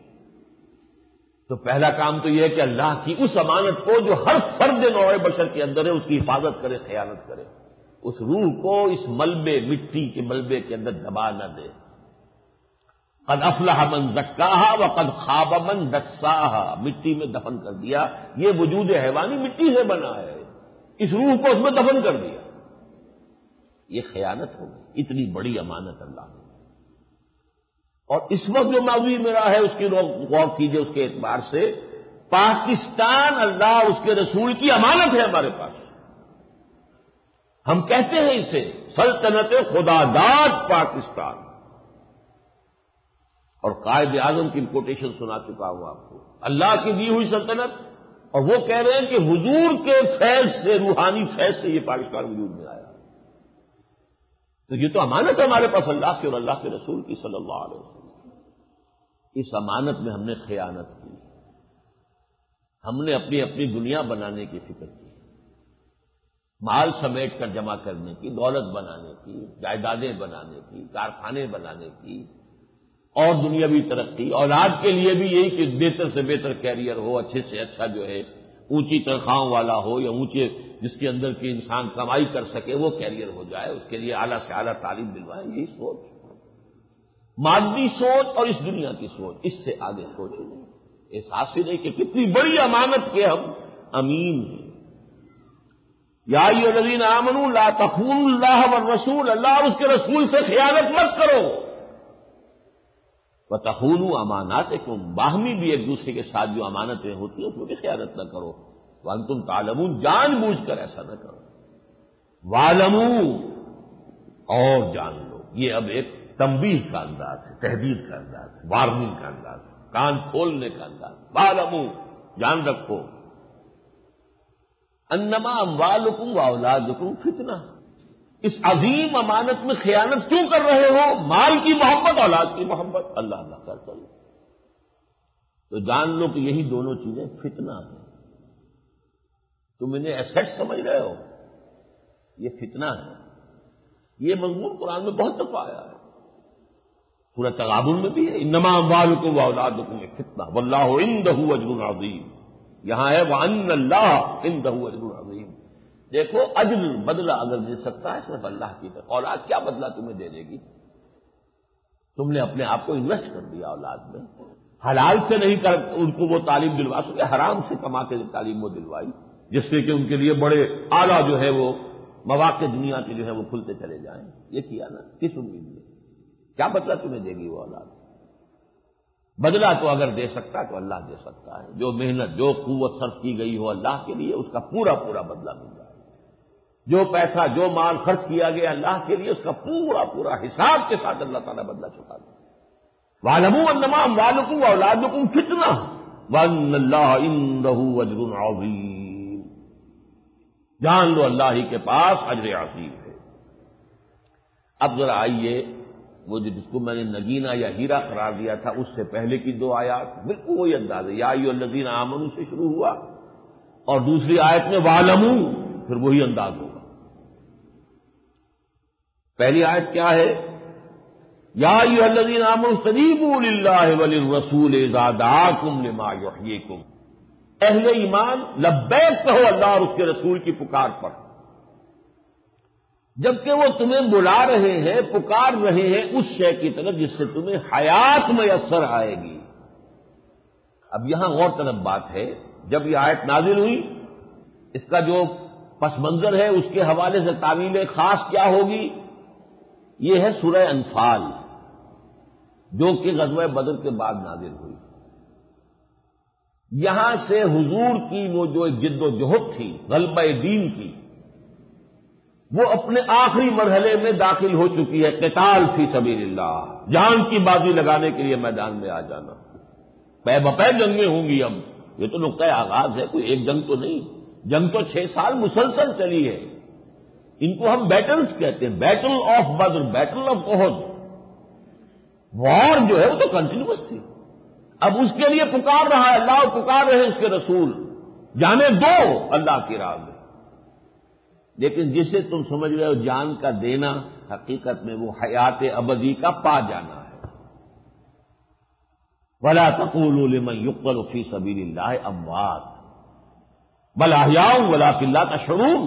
تو پہلا کام تو یہ ہے کہ اللہ کی اس امانت کو جو ہر فرد نوع بشر کے اندر ہے اس کی حفاظت کرے، خیانت کرے، اس روح کو اس ملبے، مٹی کے ملبے کے اندر دبا نہ دے۔ قد افلح من زکاها وقد خاب من دساها، مٹی میں دفن کر دیا۔ یہ وجود حیوانی مٹی سے بنا ہے، اس روح کو اس میں دفن کر دیا، یہ خیانت ہوگی۔ اتنی بڑی امانت اللہ نے، اور اس وقت جو موضوع میرا ہے اس کی غور کیجئے، اس کے اعتبار سے پاکستان اللہ اور اس کے رسول کی امانت ہے ہمارے پاس۔ ہم کہتے ہیں اسے سلطنت خدا داد پاکستان، اور قائد اعظم کی کوٹیشن سنا چکا ہوں آپ کو، اللہ کی دی ہوئی سلطنت، اور وہ کہہ رہے ہیں کہ حضور کے فیض سے، روحانی فیض سے یہ پاکستان وجود میں آیا۔ تو یہ تو امانت ہے ہمارے پاس اللہ کی اور اللہ کے رسول کی صلی اللہ علیہ وسلم۔ اس امانت میں ہم نے خیانت کی، ہم نے اپنی اپنی دنیا بنانے کی فکر کی، مال سمیٹ کر جمع کرنے کی، دولت بنانے کی، جائیدادیں بنانے کی، کارخانے بنانے کی، اور دنیاوی ترقی، اولاد کے لیے بھی یہی کہ بہتر سے بہتر کیریئر ہو، اچھے سے اچھا جو ہے اونچی تنخواہوں والا ہو، یا اونچے جس کے اندر کی انسان کمائی کر سکے وہ کیریئر ہو جائے، اس کے لیے اعلیٰ سے اعلیٰ تعلیم دلوائے. یہی سوچ، مادی سوچ اور اس دنیا کی سوچ، اس سے آگے سوچ ہی نہیں، احساس ہی نہیں کہ کتنی بڑی امانت کے ہم امین ہیں. یا ایھا الذین آمنوا لا تخونوا اللہ والرسول، اللہ اور اس کے رسول سے خیانت مت کرو. وتخونوا اماناتکم، باہمی بھی ایک دوسرے کے ساتھ جو امانتیں ہوتی ہیں اس میں بھی خیانت نہ کرو. وانتم تعلمون، جان بوجھ کر ایسا نہ کرو. وَاعْلَمُوا، اور جان لو. یہ اب ایک تنبیہ کا انداز ہے، تحدید کا انداز ہے، وارننگ کا انداز ہے، کان کھولنے کا انداز. وَاعْلَمُوا، جان رکھو. انما اموالکم واولادکم فتنہ، اس عظیم امانت میں خیانت کیوں کر رہے ہو؟ مال کی محبت، اولاد کی محبت، اللہ اللہ کرتا ہوں. تو جان لو کہ یہی دونوں چیزیں فتنہ ہیں. تم انہیں ایسٹ سمجھ رہے ہو، یہ فتنہ ہے. یہ مضمون قرآن میں بہت دفعہ آیا ہے، سورہ تغابن میں بھی ہے، انما اموالکم واولادکم فتنہ واللہ عندہ اجر عظیم. یہاں ہے وَأَنَّ اللَّهَ عِندَهُ أَجْرٌ عَظِيمٌ. دیکھو اجر بدلہ اگر دے سکتا ہے صرف اللہ کی طرف. اولاد کیا بدلہ تمہیں دے دے گی؟ تم نے اپنے آپ کو انویسٹ کر دیا اولاد میں، حلال سے نہیں کر ان کو وہ تعلیم دلوا سکے، حرام سے کما کے تعلیم وہ دلوائی، جس سے کہ ان کے لیے بڑے اعلیٰ جو ہے وہ مواقع دنیا کے جو ہے وہ کھلتے چلے جائیں. یہ کیا نا، کس امید میں؟ کیا بدلہ تمہیں دے گی وہ اولاد؟ بدلہ تو اگر دے سکتا تو اللہ دے سکتا ہے. جو محنت، جو قوت صرف کی گئی ہو اللہ کے لیے، اس کا پورا پورا بدلہ مل جائے. جو پیسہ، جو مال خرچ کیا گیا اللہ کے لیے، اس کا پورا پورا حساب کے ساتھ اللہ تعالیٰ بدلہ چکا دے. وَاعْلَمُوا أَنَّمَا أَمْوَالُكُمْ وَأَوْلَادُكُمْ فِتْنَةٌ وَأَنَّ اللَّهَ عِندَهُ أَجْرٌ عَظِيمٌ. جان لو اللہ ہی کے پاس اجر عظیم ہے. اب ذرا آئیے وہ جس کو میں نے نگینہ یا ہیرا قرار دیا تھا اس سے پہلے کی دو آیات بالکل وہی انداز ہے. یا ایھا الذین آمنوا سے شروع ہوا اور دوسری آیت میں وَاعْلَمُوا، پھر وہی انداز ہوگا. پہلی آیت کیا ہے؟ یا ایھا الذین آمنوا استجیبوا للہ وللرسول اذا دعاکم لما یحییکم. اہل ایمان لبیک کہو اللہ اور اس کے رسول کی پکار پر، جبکہ وہ تمہیں بلا رہے ہیں، پکار رہے ہیں اس شے کی طرف جس سے تمہیں حیات میسر آئے گی. اب یہاں غور طلب بات ہے، جب یہ آیت نازل ہوئی اس کا جو پس منظر ہے اس کے حوالے سے تعویل خاص کیا ہوگی؟ یہ ہے سورہ انفال، جو کہ غزوہ بدر کے بعد نازل ہوئی. یہاں سے حضور کی وہ جو جد و جہد تھی غلبہ دین کی، وہ اپنے آخری مرحلے میں داخل ہو چکی ہے. قتال فی سبیل اللہ، جان کی بازی لگانے کے لیے میدان میں آ جانا. پے بپے جنگیں ہوں گی. اب یہ تو نقطۂ آغاز ہے، کوئی ایک جنگ تو نہیں. جنگ تو چھ سال مسلسل چلی ہے. ان کو ہم بیٹلز کہتے ہیں، battle of Badr, battle of Uhud. War جو ہے وہ تو کنٹینیوس تھی. اب اس کے لیے پکار رہا ہے اللہ اور پکار رہے اس کے رسول، جانے دو اللہ کی راہ میں. لیکن جسے تم سمجھ رہے ہو جان کا دینا، حقیقت میں وہ حیات ابدی کا پا جانا ہے. وَلَا تَقُولُوا لِمَن يُقْتَلُ فِي سَبِيلِ اللَّهِ أَمْوَاتٌ بَلْ أَحْيَاءٌ وَلَٰكِن لَّا تَشْعُرُونَ.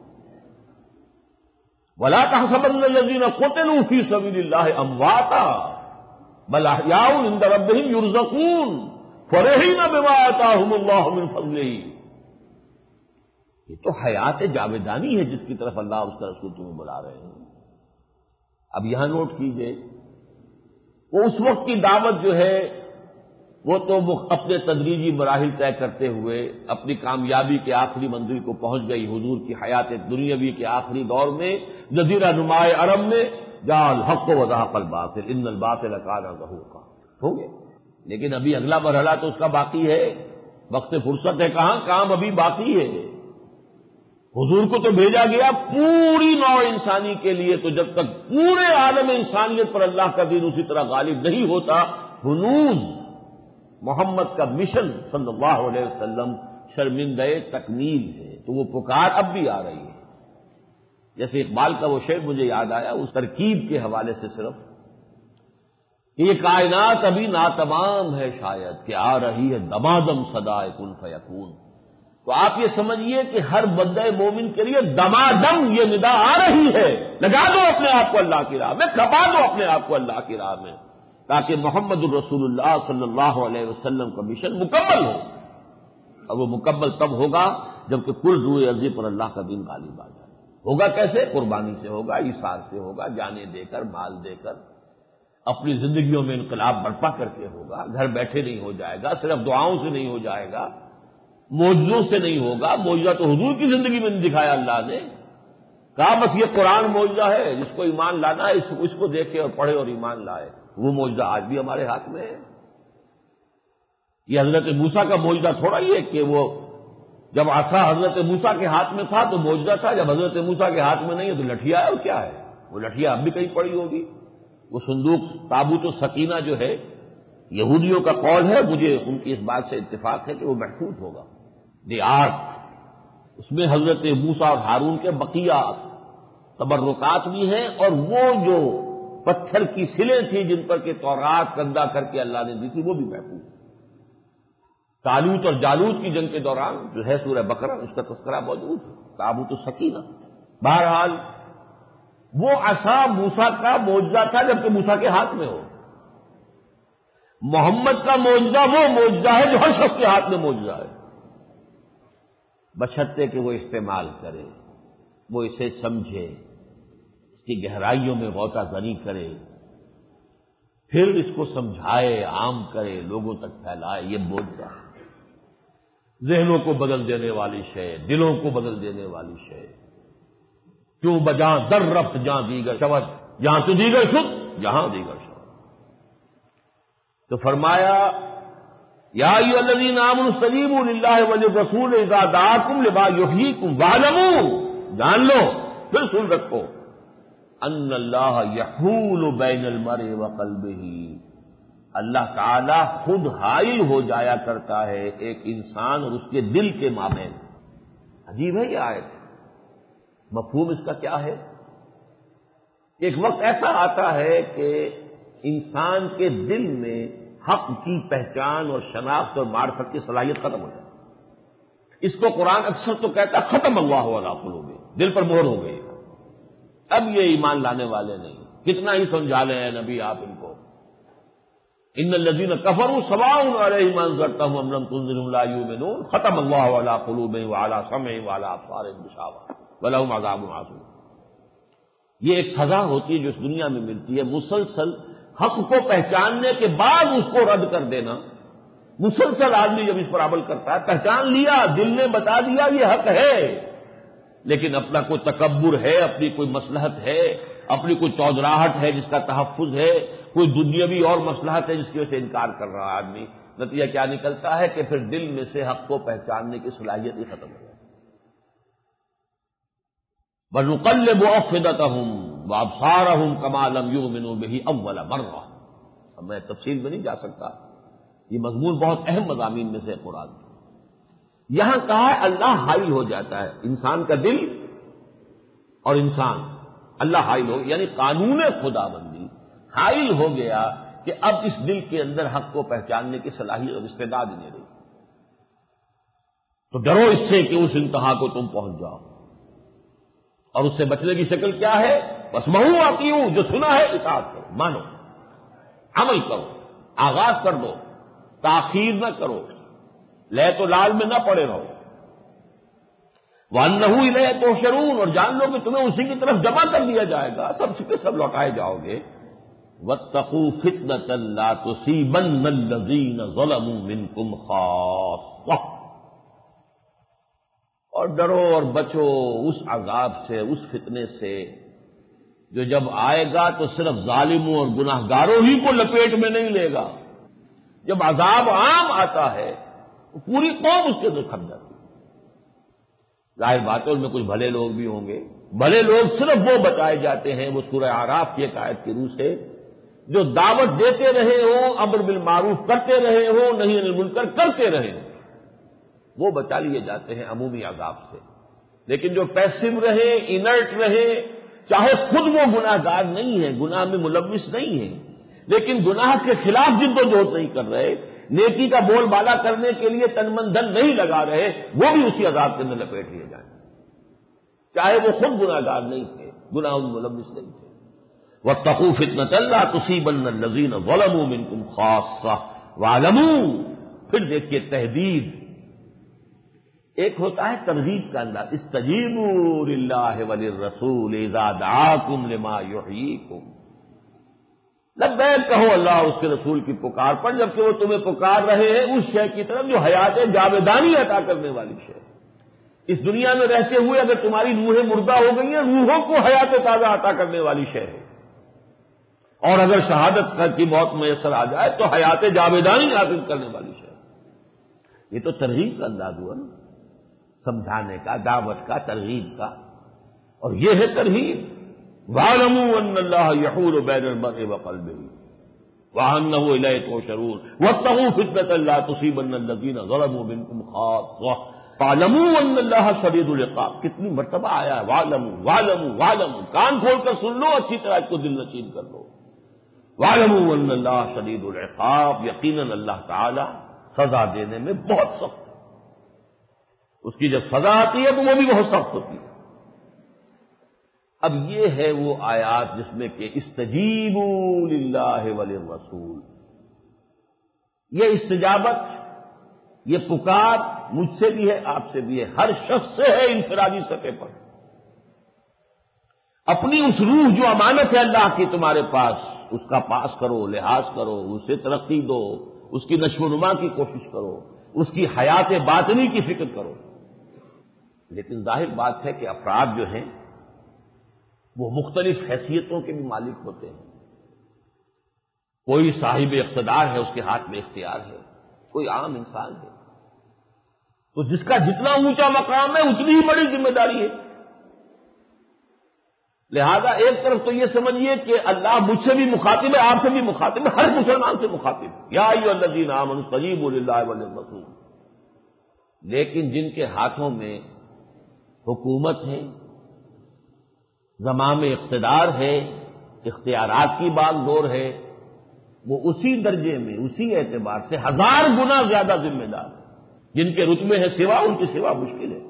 وَلَا تَحْسَبَنَّ الَّذِينَ قُتِلُوا فِي سَبِيلِ اللَّهِ أَمْوَاتًا بَلْ أَحْيَاءٌ عِندَ رَبِّهِمْ يُرْزَقُونَ فَرِحِينَ بِمَا آتَاهُمُ اللَّهُ مِن فَضْلِهِ. یہ تو حیات جاویدانی ہے جس کی طرف اللہ اور اس کا رسول تمہیں بلا رہے ہیں. اب یہاں نوٹ کیجئے، وہ اس وقت کی دعوت جو ہے وہ تو اپنے تدریجی مراحل طے کرتے ہوئے اپنی کامیابی کے آخری منزل کو پہنچ گئی. حضور کی حیات دنیاوی کے آخری دور میں جزیرہ نمائے عرب میں جاء الحق وزهق الباطل ان الباطل کان زهوقا ہو گئے. لیکن ابھی اگلا مرحلہ تو اس کا باقی ہے. وقت فرصت ہے کہاں، کام ابھی باقی ہے. حضور کو تو بھیجا گیا پوری نوع انسانی کے لیے، تو جب تک پورے عالم انسانیت پر اللہ کا دین اسی طرح غالب نہیں ہوتا، ہنوز محمد کا مشن صلی اللہ علیہ وسلم شرمندہ تکمیل ہے. تو وہ پکار اب بھی آ رہی ہے. جیسے اقبال کا وہ شعر مجھے یاد آیا اس ترکیب کے حوالے سے صرف کہ یہ کائنات ابھی ناتمام ہے شاید کہ آ رہی ہے دمادم صدائے کن فیکون. تو آپ یہ سمجھیے کہ ہر بندہ مومن کے لیے دمادم یہ ندا آ رہی ہے. لگا دو اپنے آپ کو اللہ کی راہ میں، کھپا دو اپنے آپ کو اللہ کی راہ میں، تاکہ محمد الرسول اللہ صلی اللہ علیہ وسلم کا مشن مکمل ہو. اور وہ مکمل تب ہوگا جبکہ کل روئے ارضی پر اللہ کا دین غالب آ جائے. ہوگا کیسے؟ قربانی سے ہوگا، ایثار سے ہوگا، جانیں دے کر، مال دے کر، اپنی زندگیوں میں انقلاب برپا کر کے ہوگا. گھر بیٹھے نہیں ہو جائے گا، صرف دعاؤں سے نہیں ہو جائے گا، معجزوں سے نہیں ہوگا. معجزہ تو حضور کی زندگی میں نہیں دکھایا اللہ نے. کہا بس یہ قرآن معجزہ ہے، جس کو ایمان لانا ہے اس, اس کو دیکھے اور پڑھے اور ایمان لائے. وہ معجزہ آج بھی ہمارے ہاتھ میں ہے. یہ حضرت موسیٰ کا معجزہ تھوڑا ہی ہے کہ وہ جب عصا حضرت موسیٰ کے ہاتھ میں تھا تو معجزہ تھا، جب حضرت موسیٰ کے ہاتھ میں نہیں ہے تو لٹھیا ہے. اور کیا ہے وہ لٹھیا؟ اب بھی کہیں پڑی ہوگی. وہ صندوق تابوت و سکینہ جو ہے، یہودیوں کا قول ہے، مجھے ان کی اس بات سے اتفاق ہے کہ وہ محفوظ ہوگا. دی آرک، اس میں حضرت موسیٰ اور ہارون کے بقیات تبرکات بھی ہیں، اور وہ جو پتھر کی سلیں تھیں جن پر کہ تورات کندہ کر کے اللہ نے دی تھی وہ بھی محفوظ. طالوت اور جالوت کی جنگ کے دوران جو ہے سورہ بقرہ اس کا تذکرہ موجود ہے، تابوت السکینہ. بہرحال وہ عصا موسیٰ کا معجزہ تھا جبکہ موسیٰ کے ہاتھ میں ہو. محمد کا معجزہ وہ معجزہ ہے جو ہر شخص کے ہاتھ میں معجزہ ہے، بشرطے کہ وہ استعمال کرے، وہ اسے سمجھے، اس کی گہرائیوں میں غوطہ زنی کرے، پھر اس کو سمجھائے، عام کرے، لوگوں تک پھیلائے. یہ معجزہ ہے. ذہنوں کو بدل دینے والی شے، دلوں کو بدل دینے والی شے. کیوں بجاں در رفت جہاں دیگر شود، جہاں تو دیگر شد جہاں دیگر شود. تو فرمایا یا ایھا الذین آمنوا استجیبوا للہ وللرسول اذا دعاکم لما یحییکم واعلموا، جان لو، پھر سن رکھو، ان اللہ یحول بین المرء وقلبہ، اللہ تعالی خود حائل ہو جایا کرتا ہے ایک انسان اور اس کے دل کے مابین. عجیب ہے یہ آیت. مفہوم اس کا کیا ہے؟ ایک وقت ایسا آتا ہے کہ انسان کے دل میں حق کی پہچان اور شناخت اور معرفت کی صلاحیت ختم ہو جائے. اس کو قرآن اکثر تو کہتا ہے ختم اللہ علی قلوبہم، دل پر مہر ہو گئی، اب یہ ایمان لانے والے نہیں. کتنا ہی سمجھا لیں اے نبی آپ ان کو. ان الذین کفروا سواء علیہم انذرتہم ام لم تنذرہم لا یؤمنون، ختم اللہ علی قلوبہم وعلی سمعہم وعلی ابصارہم غشاوہ ولہم عذاب عظیم. یہ ایک سزا ہوتی ہے جو اس دنیا میں ملتی ہے، مسلسل حق کو پہچاننے کے بعد اس کو رد کر دینا. مسلسل آدمی جب اس پر عمل کرتا ہے، پہچان لیا، دل نے بتا دیا یہ حق ہے، لیکن اپنا کوئی تکبر ہے، اپنی کوئی مصلحت ہے، اپنی کوئی چودراہٹ ہے جس کا تحفظ ہے، کوئی دنیاوی اور مصلحت ہے جس کی وجہ سے انکار کر رہا آدمی. نتیجہ کیا نکلتا ہے کہ پھر دل میں سے حق کو پہچاننے کی صلاحیت ہی ختم ہو جائے. وَنُقَلِّبُ أَفْئِدَتَهُمْ وَأَبْصَارَهُمْ كَمَا لَمْ يُؤْمِنُوا بِهِ أَوَّلَ مَرَّةٍ. اب میں تفصیل میں نہیں جا سکتا، یہ مضمون بہت اہم مضامین میں سے ہے قرآن. یہاں کہا ہے اللہ حائل ہو جاتا ہے انسان کا دل اور انسان، اللہ حائل ہو یعنی قانون خدا بندی حائل ہو گیا کہ اب اس دل کے اندر حق کو پہچاننے کی صلاحیت اور استعداد نہیں رہی. تو ڈرو اس سے کہ اس انتہا کو تم پہنچ جاؤ. اور اس سے بچنے کی شکل کیا ہے؟ وَاسْمَعُوا وَأَطِیعُوا، جو سنا ہے اطاعت کرو، مانو، عمل کرو، آغاز کر دو، تاخیر نہ کرو، لے تو لال میں نہ پڑے رہو. وَأَنَّهُ إِلَيْهِ تُحْشَرُونَ، اور جان لو کہ تمہیں اسی کی طرف جمع کر دیا جائے گا، سب کے سب لوٹائے جاؤ گے. وَاتَّقُوا فِتْنَةً لَا تُصِيبَنَّ الَّذِينَ ظَلَمُوا مِنكُمْ خَاصَّةً، اور ڈرو اور بچو اس عذاب سے، اس فتنے سے جو جب آئے گا تو صرف ظالموں اور گناہ گاروں ہی کو لپیٹ میں نہیں لے گا. جب عذاب عام آتا ہے تو پوری قوم اس کے اندر کھپ جاتی ہے. ظاہر بات ہے ان میں کچھ بھلے لوگ بھی ہوں گے. بھلے لوگ صرف وہ بتائے جاتے ہیں، وہ سورہ اعراف کی ایک آیت کی روح سے، جو دعوت دیتے رہے ہوں، امر بالمعروف کرتے رہے ہوں، نہی عن المنکر کرتے رہے ہوں، وہ بچا لیے جاتے ہیں عمومی عذاب سے. لیکن جو پیسو رہے، انرٹ رہے، چاہے خود وہ گناہ گار نہیں ہے، گناہ میں ملوث نہیں ہے، لیکن گناہ کے خلاف جد و جہد نہیں کر رہے، نیکی کا بول بالا کرنے کے لیے تن من دھن نہیں لگا رہے، وہ بھی اسی عذاب کے اندر لپیٹ لیے جائیں، چاہے وہ خود گناہ گار نہیں تھے، گناہ ان ملوث نہیں تھے۔ واتقوا فتنة لا تصيبن الذين ظلموا منكم خاصة واعلموا، پھر دیکھیے تحدید، ایک ہوتا ہے ترغیب کا انداز، استجیبوا للہ وللرسول اذا دعاکم لما یحییکم، لبیک کہو اللہ اس کے رسول کی پکار پر جبکہ وہ تمہیں پکار رہے ہیں اس شے کی طرف جو حیات جاویدانی عطا کرنے والی شے۔ اس دنیا میں رہتے ہوئے اگر تمہاری روحیں مردہ ہو گئی ہیں، روحوں کو حیات تازہ عطا کرنے والی شے ہے، اور اگر شہادت کی موت میسر آ جائے تو حیات جاویدانی حاصل کرنے والی شے۔ یہ تو ترغیب کا انداز ہوا نا، سمجھانے کا، دعوت کا، ترغیب کا، اور یہ ہے ترغیب۔ وَاعْلَمُوا أَنَّ اللَّهَ يَحُولُ بَيْنَ الْمَرْءِ وَقَلْبِهِ وَأَنَّهُ إِلَيْهِ تُحْشَرُونَ وَاتَّقُوا فِتْنَةً لَا تُصِيبَنَّ الَّذِينَ ظَلَمُوا مِنكُمْ خَاصَّةً وَاعْلَمُوا أَنَّ اللَّهَ شَدِيدُ الْعِقَابِ، کتنی مرتبہ آیا ہے وَاعْلَمُوا وَاعْلَمُوا وَاعْلَمُوا، کان کھول کر سن لو، اچھی طرح اس کو دل نشین کر لو۔ وَاعْلَمُوا أَنَّ اللَّهَ شَدِيدُ الْعِقَابِ، یقیناً اللہ تعالی سزا دینے میں بہت سخت ہے، اس کی جب سزا آتی ہے تو وہ بھی بہت سخت ہوتی ہے۔ اب یہ ہے وہ آیات جس میں کہ استجیبوا للہ وللرسول، یہ استجابت، یہ پکار مجھ سے بھی ہے، آپ سے بھی ہے، ہر شخص سے ہے انفرادی سطح پر۔ اپنی اس روح جو امانت ہے اللہ کی تمہارے پاس، اس کا پاس کرو، لحاظ کرو، اسے ترقی دو، اس کی نشو و نما کی کوشش کرو، اس کی حیات باطنی کی فکر کرو۔ لیکن ظاہر بات ہے کہ افراد جو ہیں وہ مختلف حیثیتوں کے بھی مالک ہوتے ہیں، کوئی صاحب اقتدار ہے، اس کے ہاتھ میں اختیار ہے، کوئی عام انسان ہے، تو جس کا جتنا اونچا مقام ہے اتنی ہی بڑی ذمہ داری ہے۔ لہذا ایک طرف تو یہ سمجھیے کہ اللہ مجھ سے بھی مخاطب ہے، آپ سے بھی مخاطب ہے، ہر مسلمان سے مخاطب ہے، یا ایھا الذین آمنوا استجیبوا للہ وللرسول۔ لیکن جن کے ہاتھوں میں حکومت ہے، زمام اقتدار ہے، اختیارات کی باغ ڈور ہے، وہ اسی درجے میں، اسی اعتبار سے ہزار گنا زیادہ ذمہ دار ہے، جن کے رتبے ہیں سوا، ان کی سوا مشکل ہے۔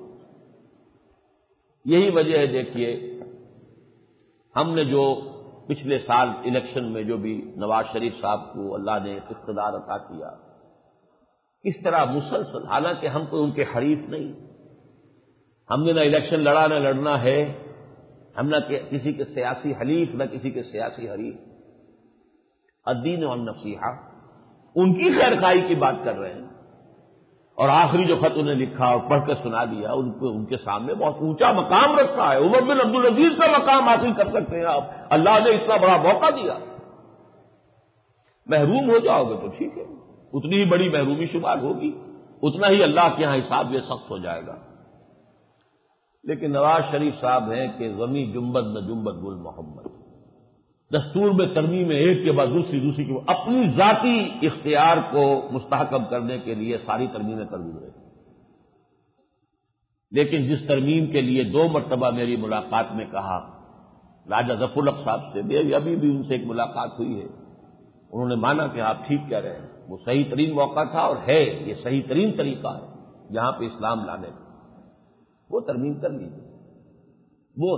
یہی وجہ ہے، دیکھیے ہم نے جو پچھلے سال الیکشن میں جو بھی نواز شریف صاحب کو اللہ نے اقتدار عطا کیا، اس طرح مسلسل، حالانکہ ہم کوئی ان کے حریف نہیں، ہم نے نہ الیکشن لڑا نہ لڑنا ہے، ہم نہ کسی کے سیاسی حلیف نہ کسی کے سیاسی حریف، الدین والنصیحہ، ان کی خیر خواہی کی بات کر رہے ہیں، اور آخری جو خط انہیں لکھا اور پڑھ کر سنا دیا، ان کو ان کے سامنے بہت اونچا مقام رکھا ہے، عمر بن عبدالعزیز کا مقام حاصل کر سکتے ہیں آپ، اللہ نے اتنا بڑا موقع دیا، محروم ہو جاؤ گے تو ٹھیک ہے، اتنی ہی بڑی محرومی شمار ہوگی، اتنا ہی اللہ کے ہاں حساب یہ سخت ہو جائے گا۔ لیکن نواز شریف صاحب ہیں کہ غمی جنبد نہ جنبد گل محمد، دستور میں ترمیم ایک کے بعد دوسری دوسری کے بعد اپنی ذاتی اختیار کو مستحکم کرنے کے لیے ساری ترمیمیں کر دی گئی۔ لیکن جس ترمیم کے لیے دو مرتبہ میری ملاقات میں کہا راجہ ظفر الحق صاحب سے، میری ابھی بھی ان سے ایک ملاقات ہوئی ہے، انہوں نے مانا کہ آپ ٹھیک کہہ رہے ہیں، وہ صحیح ترین موقع تھا اور ہے یہ صحیح ترین طریقہ ہے یہاں پہ اسلام لانے کا، وہ ترمیم کر لیجیے۔ وہ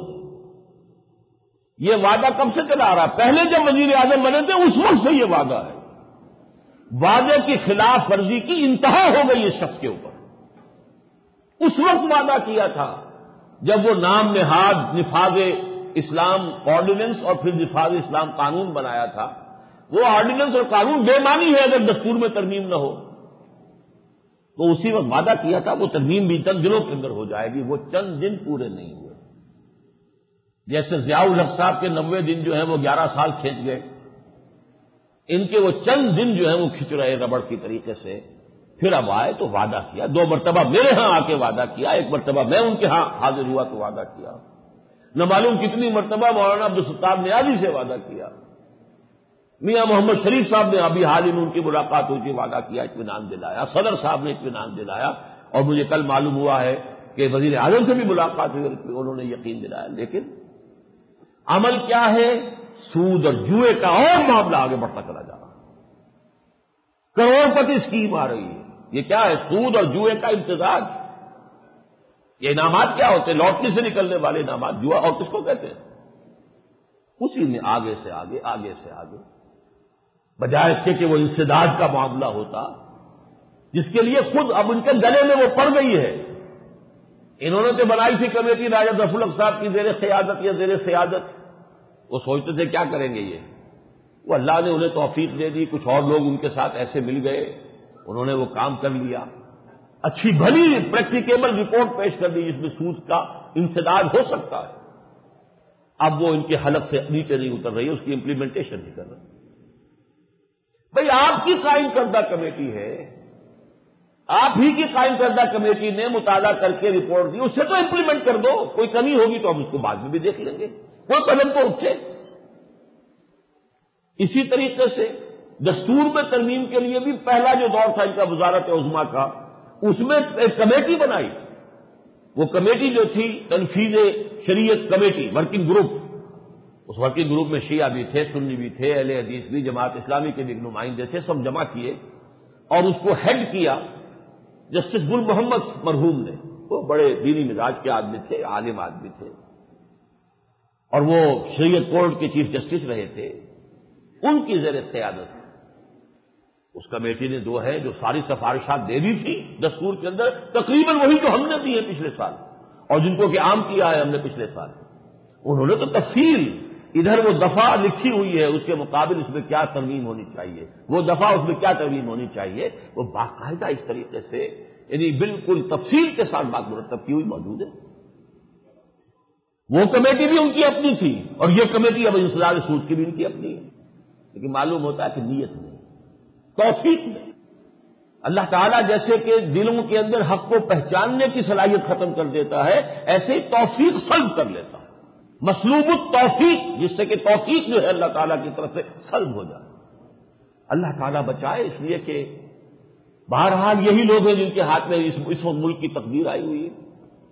یہ وعدہ کب سے چلا آ رہا؟ پہلے جب وزیر اعظم بنے تھے اس وقت سے یہ وعدہ ہے، وعدے کی خلاف ورزی کی انتہا ہو گئی اس شخص کے اوپر، اس وقت وعدہ کیا تھا جب وہ نام نہاد نفاذ اسلام آرڈیننس اور پھر نفاذ اسلام قانون بنایا تھا، وہ آرڈیننس اور قانون بے معنی ہے اگر دستور میں ترمیم نہ ہو، تو اسی وقت وعدہ کیا تھا وہ ترمیم بھی چند دنوں کے اندر ہو جائے گی، وہ چند دن پورے نہیں ہوئے، جیسے ضیاء الحق صاحب کے نوے دن جو ہیں وہ گیارہ سال کھینچ گئے، ان کے وہ چند دن جو ہیں وہ کھنچ رہے ربڑ کی طریقے سے، پھر اب آئے تو وعدہ کیا، دو مرتبہ میرے ہاں آ کے وعدہ کیا، ایک مرتبہ میں ان کے ہاں حاضر ہوا تو وعدہ کیا، نہ معلوم کتنی مرتبہ مولانا عبدالستار نیازی سے وعدہ کیا، میاں محمد شریف صاحب نے ابھی حال ہی میں ان کی ملاقات ہوئی تھی، وعدہ کیا، اطمینان دلایا، صدر صاحب نے اطمینان دلایا، اور مجھے کل معلوم ہوا ہے کہ وزیر اعظم سے بھی ملاقات ہوئی، انہوں نے یقین دلایا، لیکن عمل کیا ہے؟ سود اور جوئے کا اور معاملہ آگے بڑھتا چلا جا رہا، کروڑ پتی اسکیم آ رہی ہے۔ یہ کیا ہے؟ سود اور جوئے کا امتزاج۔ یہ انعامات کیا ہوتے ہیں؟ لاٹری سے نکلنے والے انعامات، جوا اور کس کو کہتے ہیں؟ اسی میں آگے سے آگے آگے سے آگے، بجائے اس کے کہ وہ انسداد کا معاملہ ہوتا، جس کے لیے خود اب ان کے گلے میں وہ پڑ گئی ہے۔ انہوں نے تو بنائی تھی کمیٹی راجہ ظفر الحق صاحب کی زیر قیادت یا زیر سیادت، وہ سوچتے تھے کیا کریں گے یہ، وہ اللہ نے انہیں توفیق دے دی، کچھ اور لوگ ان کے ساتھ ایسے مل گئے، انہوں نے وہ کام کر لیا، اچھی بھلی پریکٹیکیبل رپورٹ پیش کر دی جس میں سود کا انسداد ہو سکتا ہے۔ اب وہ ان کے حلق سے نیچے نہیں اتر رہی ہے، اس کی امپلیمنٹیشن نہیں کر رہے۔ بھئی آپ کی قائم کردہ کمیٹی ہے، آپ ہی کی قائم کردہ کمیٹی نے مطالعہ کر کے رپورٹ دی، اس سے تو امپلیمنٹ کر دو، کوئی کمی ہوگی تو ہم اس کو بعد میں بھی دیکھ لیں گے، کوئی قدم تو اٹھے۔ اسی طریقے سے دستور میں ترمیم کے لیے بھی پہلا جو دور تھا ان کا وزارت عظمیٰ کا، اس میں ایک کمیٹی بنائی، وہ کمیٹی جو تھی تنفیذ شریعت کمیٹی ورکنگ گروپ، اس ورکنگ گروپ میں شیعہ بھی تھے، سنی بھی تھے، اہل حدیث بھی، جماعت اسلامی کے بھی نمائندے تھے، سب جمع کیے اور اس کو ہیڈ کیا جسٹس گل محمد مرحوم نے۔ وہ بڑے دینی مزاج کے آدمی تھے، عالم آدمی تھے، اور وہ شریعت کورٹ کے چیف جسٹس رہے تھے، ان کی زیر قیادت اس کمیٹی نے دو ہے جو ساری سفارشات دے دی تھی دستور کے اندر، تقریباً وہی جو ہم نے دی ہے پچھلے سال اور جن کو کہ عام کیا ہے ہم نے پچھلے سال۔ انہوں نے تو تفصیل، ادھر وہ دفعہ لکھی ہوئی ہے، اس کے مقابل اس میں کیا ترمیم ہونی چاہیے، وہ دفعہ اس میں کیا ترمیم ہونی چاہیے، وہ باقاعدہ اس طریقے سے یعنی بالکل تفصیل کے ساتھ بات مرتب کی ہوئی موجود ہے۔ وہ کمیٹی بھی ان کی اپنی تھی اور یہ کمیٹی اب انسداد سود کی بھی ان کی اپنی ہے، لیکن معلوم ہوتا ہے کہ نیت میں، توفیق میں، اللہ تعالیٰ جیسے کہ دلوں کے اندر حق کو پہچاننے کی صلاحیت ختم کر دیتا ہے، ایسے ہی توفیق سلب کر لیتا ہے، مسلوب التوفیق، جس سے کہ توفیق جو ہے اللہ تعالیٰ کی طرف سے سلب ہو جائے۔ اللہ تعالیٰ بچائے، اس لیے کہ بہرحال یہی لوگ ہیں جن کے ہاتھ میں اس اس وقت ملک کی تقدیر آئی ہوئی ہے۔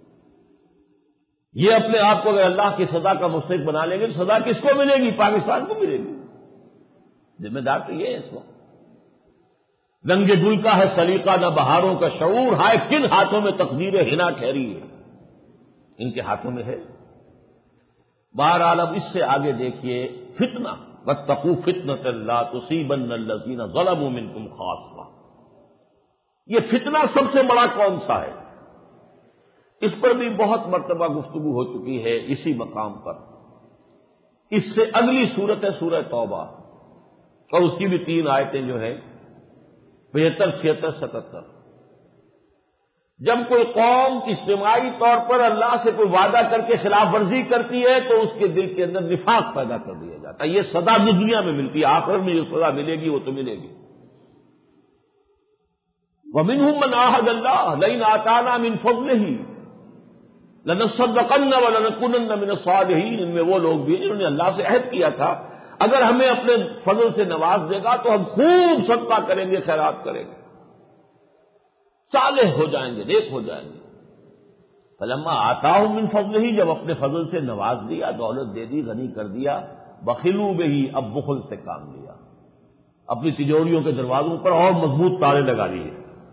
یہ اپنے آپ کو اگر اللہ کی سزا کا مستحق بنا لیں گے تو سزا کس کو ملے گی؟ پاکستان کو ملے گی۔ ذمہ دار تو یہ ہے اس وقت۔ رنگ گل کا ہے سلیقہ نہ بہاروں کا شعور، ہائے کن ہاتھوں میں تقدیر ہنا ٹھہری ہے، ان کے ہاتھوں میں ہے۔ بہرحال اب اس سے آگے دیکھیے فتنہ، واتقوا فتنة لا تصیبن الذین ظلموا منکم خاصہ، یہ فتنہ سب سے بڑا کون سا ہے؟ اس پر بھی بہت مرتبہ گفتگو ہو چکی ہے اسی مقام پر۔ اس سے اگلی صورت ہے سورہ توبہ، اور اس کی بھی تین آیتیں جو ہیں پچہتر، چھہتر، ستہتر۔ جب کوئی قوم اجتماعی طور پر اللہ سے کوئی وعدہ کر کے خلاف ورزی کرتی ہے تو اس کے دل کے اندر نفاق پیدا کر دیا جاتا ہے۔ یہ سزا دنیا میں ملتی ہے، آخر میں جو سزا ملے گی وہ تو ملے گی۔ وَمِنْهُمْ مَنْ عَاهَدَ اللَّهَ لَئِنْ آتَانَا مِنْ فَضْلِهِ لَنَصَّدَّقَنَّ وَلَنَكُونَنَّ مِنَ الصَّالِحِينَ، ان میں وہ لوگ بھی جنہوں نے اللہ سے عہد کیا تھا اگر ہمیں اپنے فضل سے نواز دے گا تو ہم خوب صدقہ کریں گے، خیرات کریں گے، صالح ہو جائیں گے، نیک ہو جائیں گے۔ فلما آتاہم من فضلہ، جب اپنے فضل سے نواز دیا، دولت دے دی، غنی کر دیا، بخلوا بہ، اب بخل سے کام لیا، اپنی تجوریوں کے دروازوں پر اور مضبوط تالے لگا لیے۔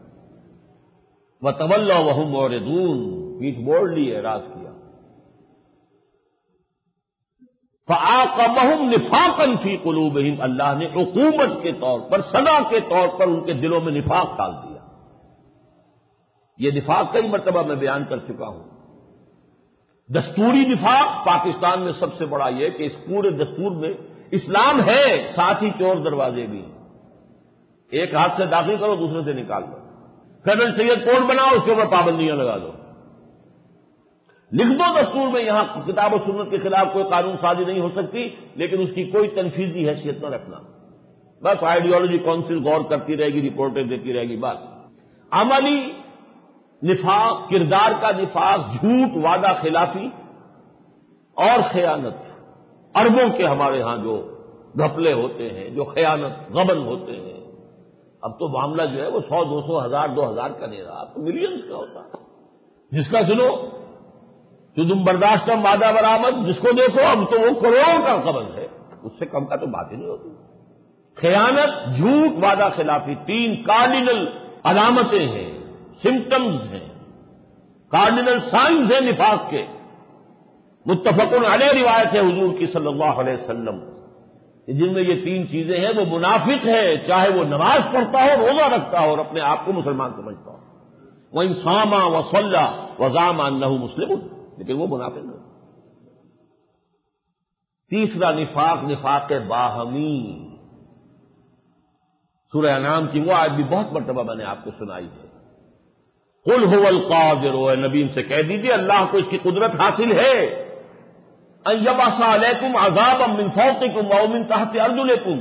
وتولوا وہم معرضون، پیٹھ موڑ لی، اعراض کیا۔ فعاقبہم نفاقا فی قلوبہم، اللہ نے عقوبت کے طور پر، سزا کے طور پر ان کے دلوں میں نفاق ڈال دیا۔ یہ نفاق کئی مرتبہ میں بیان کر چکا ہوں۔ دستوری نفاق پاکستان میں سب سے بڑا یہ کہ اس پورے دستور میں اسلام ہے، ساتھ ہی چور دروازے بھی، ایک ہاتھ سے داخل کرو دوسرے سے نکال دو، فیڈرل سید کوڈ بناؤ، اس کے اوپر پابندیاں لگا دو، لکھ دو دستور میں یہاں کتاب و سنت کے خلاف کوئی قانون سازی نہیں ہو سکتی، لیکن اس کی کوئی تنفیذی حیثیت نہ رکھنا، بس آئیڈیالوجی کونسل غور کرتی رہے گی، رپورٹیں دیتی رہے گی، بس۔ عملی نفاق، کردار کا نفاق، جھوٹ، وعدہ خلافی اور خیانت، اربوں کے ہمارے ہاں جو گھپلے ہوتے ہیں، جو خیانت، غبن ہوتے ہیں، اب تو معاملہ جو ہے وہ سو دو سو ہزار دو ہزار کا نہیں رہا، اب تو ملینز کا ہوتا ہے۔ جس کا سنو جو تم برداشت کا وعدہ برآمد، جس کو دیکھو اب تو وہ کروڑوں کا قبض ہے، اس سے کم کا تو بات ہی نہیں ہوتی۔ خیانت، جھوٹ، وعدہ خلافی، تین کارڈینل علامتیں ہیں، سمپٹمز ہیں، کارڈینل سائنز ہیں نفاق کے۔ متفق علیہ روایت ہے حضور کی صلی اللہ علیہ وسلم، جن میں یہ تین چیزیں ہیں وہ منافق ہے، چاہے وہ نماز پڑھتا ہو، روزہ رکھتا ہو اور اپنے آپ کو مسلمان سمجھتا ہو، وَإِنْ صَامَ وَصَلَّى وَزَعَمَ أَنَّهُ مُسْلِمٌ، لیکن وہ منافق ہے۔ تیسرا نفاق، نفاق باہمی۔ سورہ انعام کی وہ آیت بھی بہت مرتبہ میں نے آپ کو سنائی ہے، قُلْ هُوَ الْقَادِرُ، اے نبی ان سے کہہ دیجیے اللہ کو اس کی قدرت حاصل ہے، ان یبعث علیکم عذابا من فوقکم او من تحت ارجلکم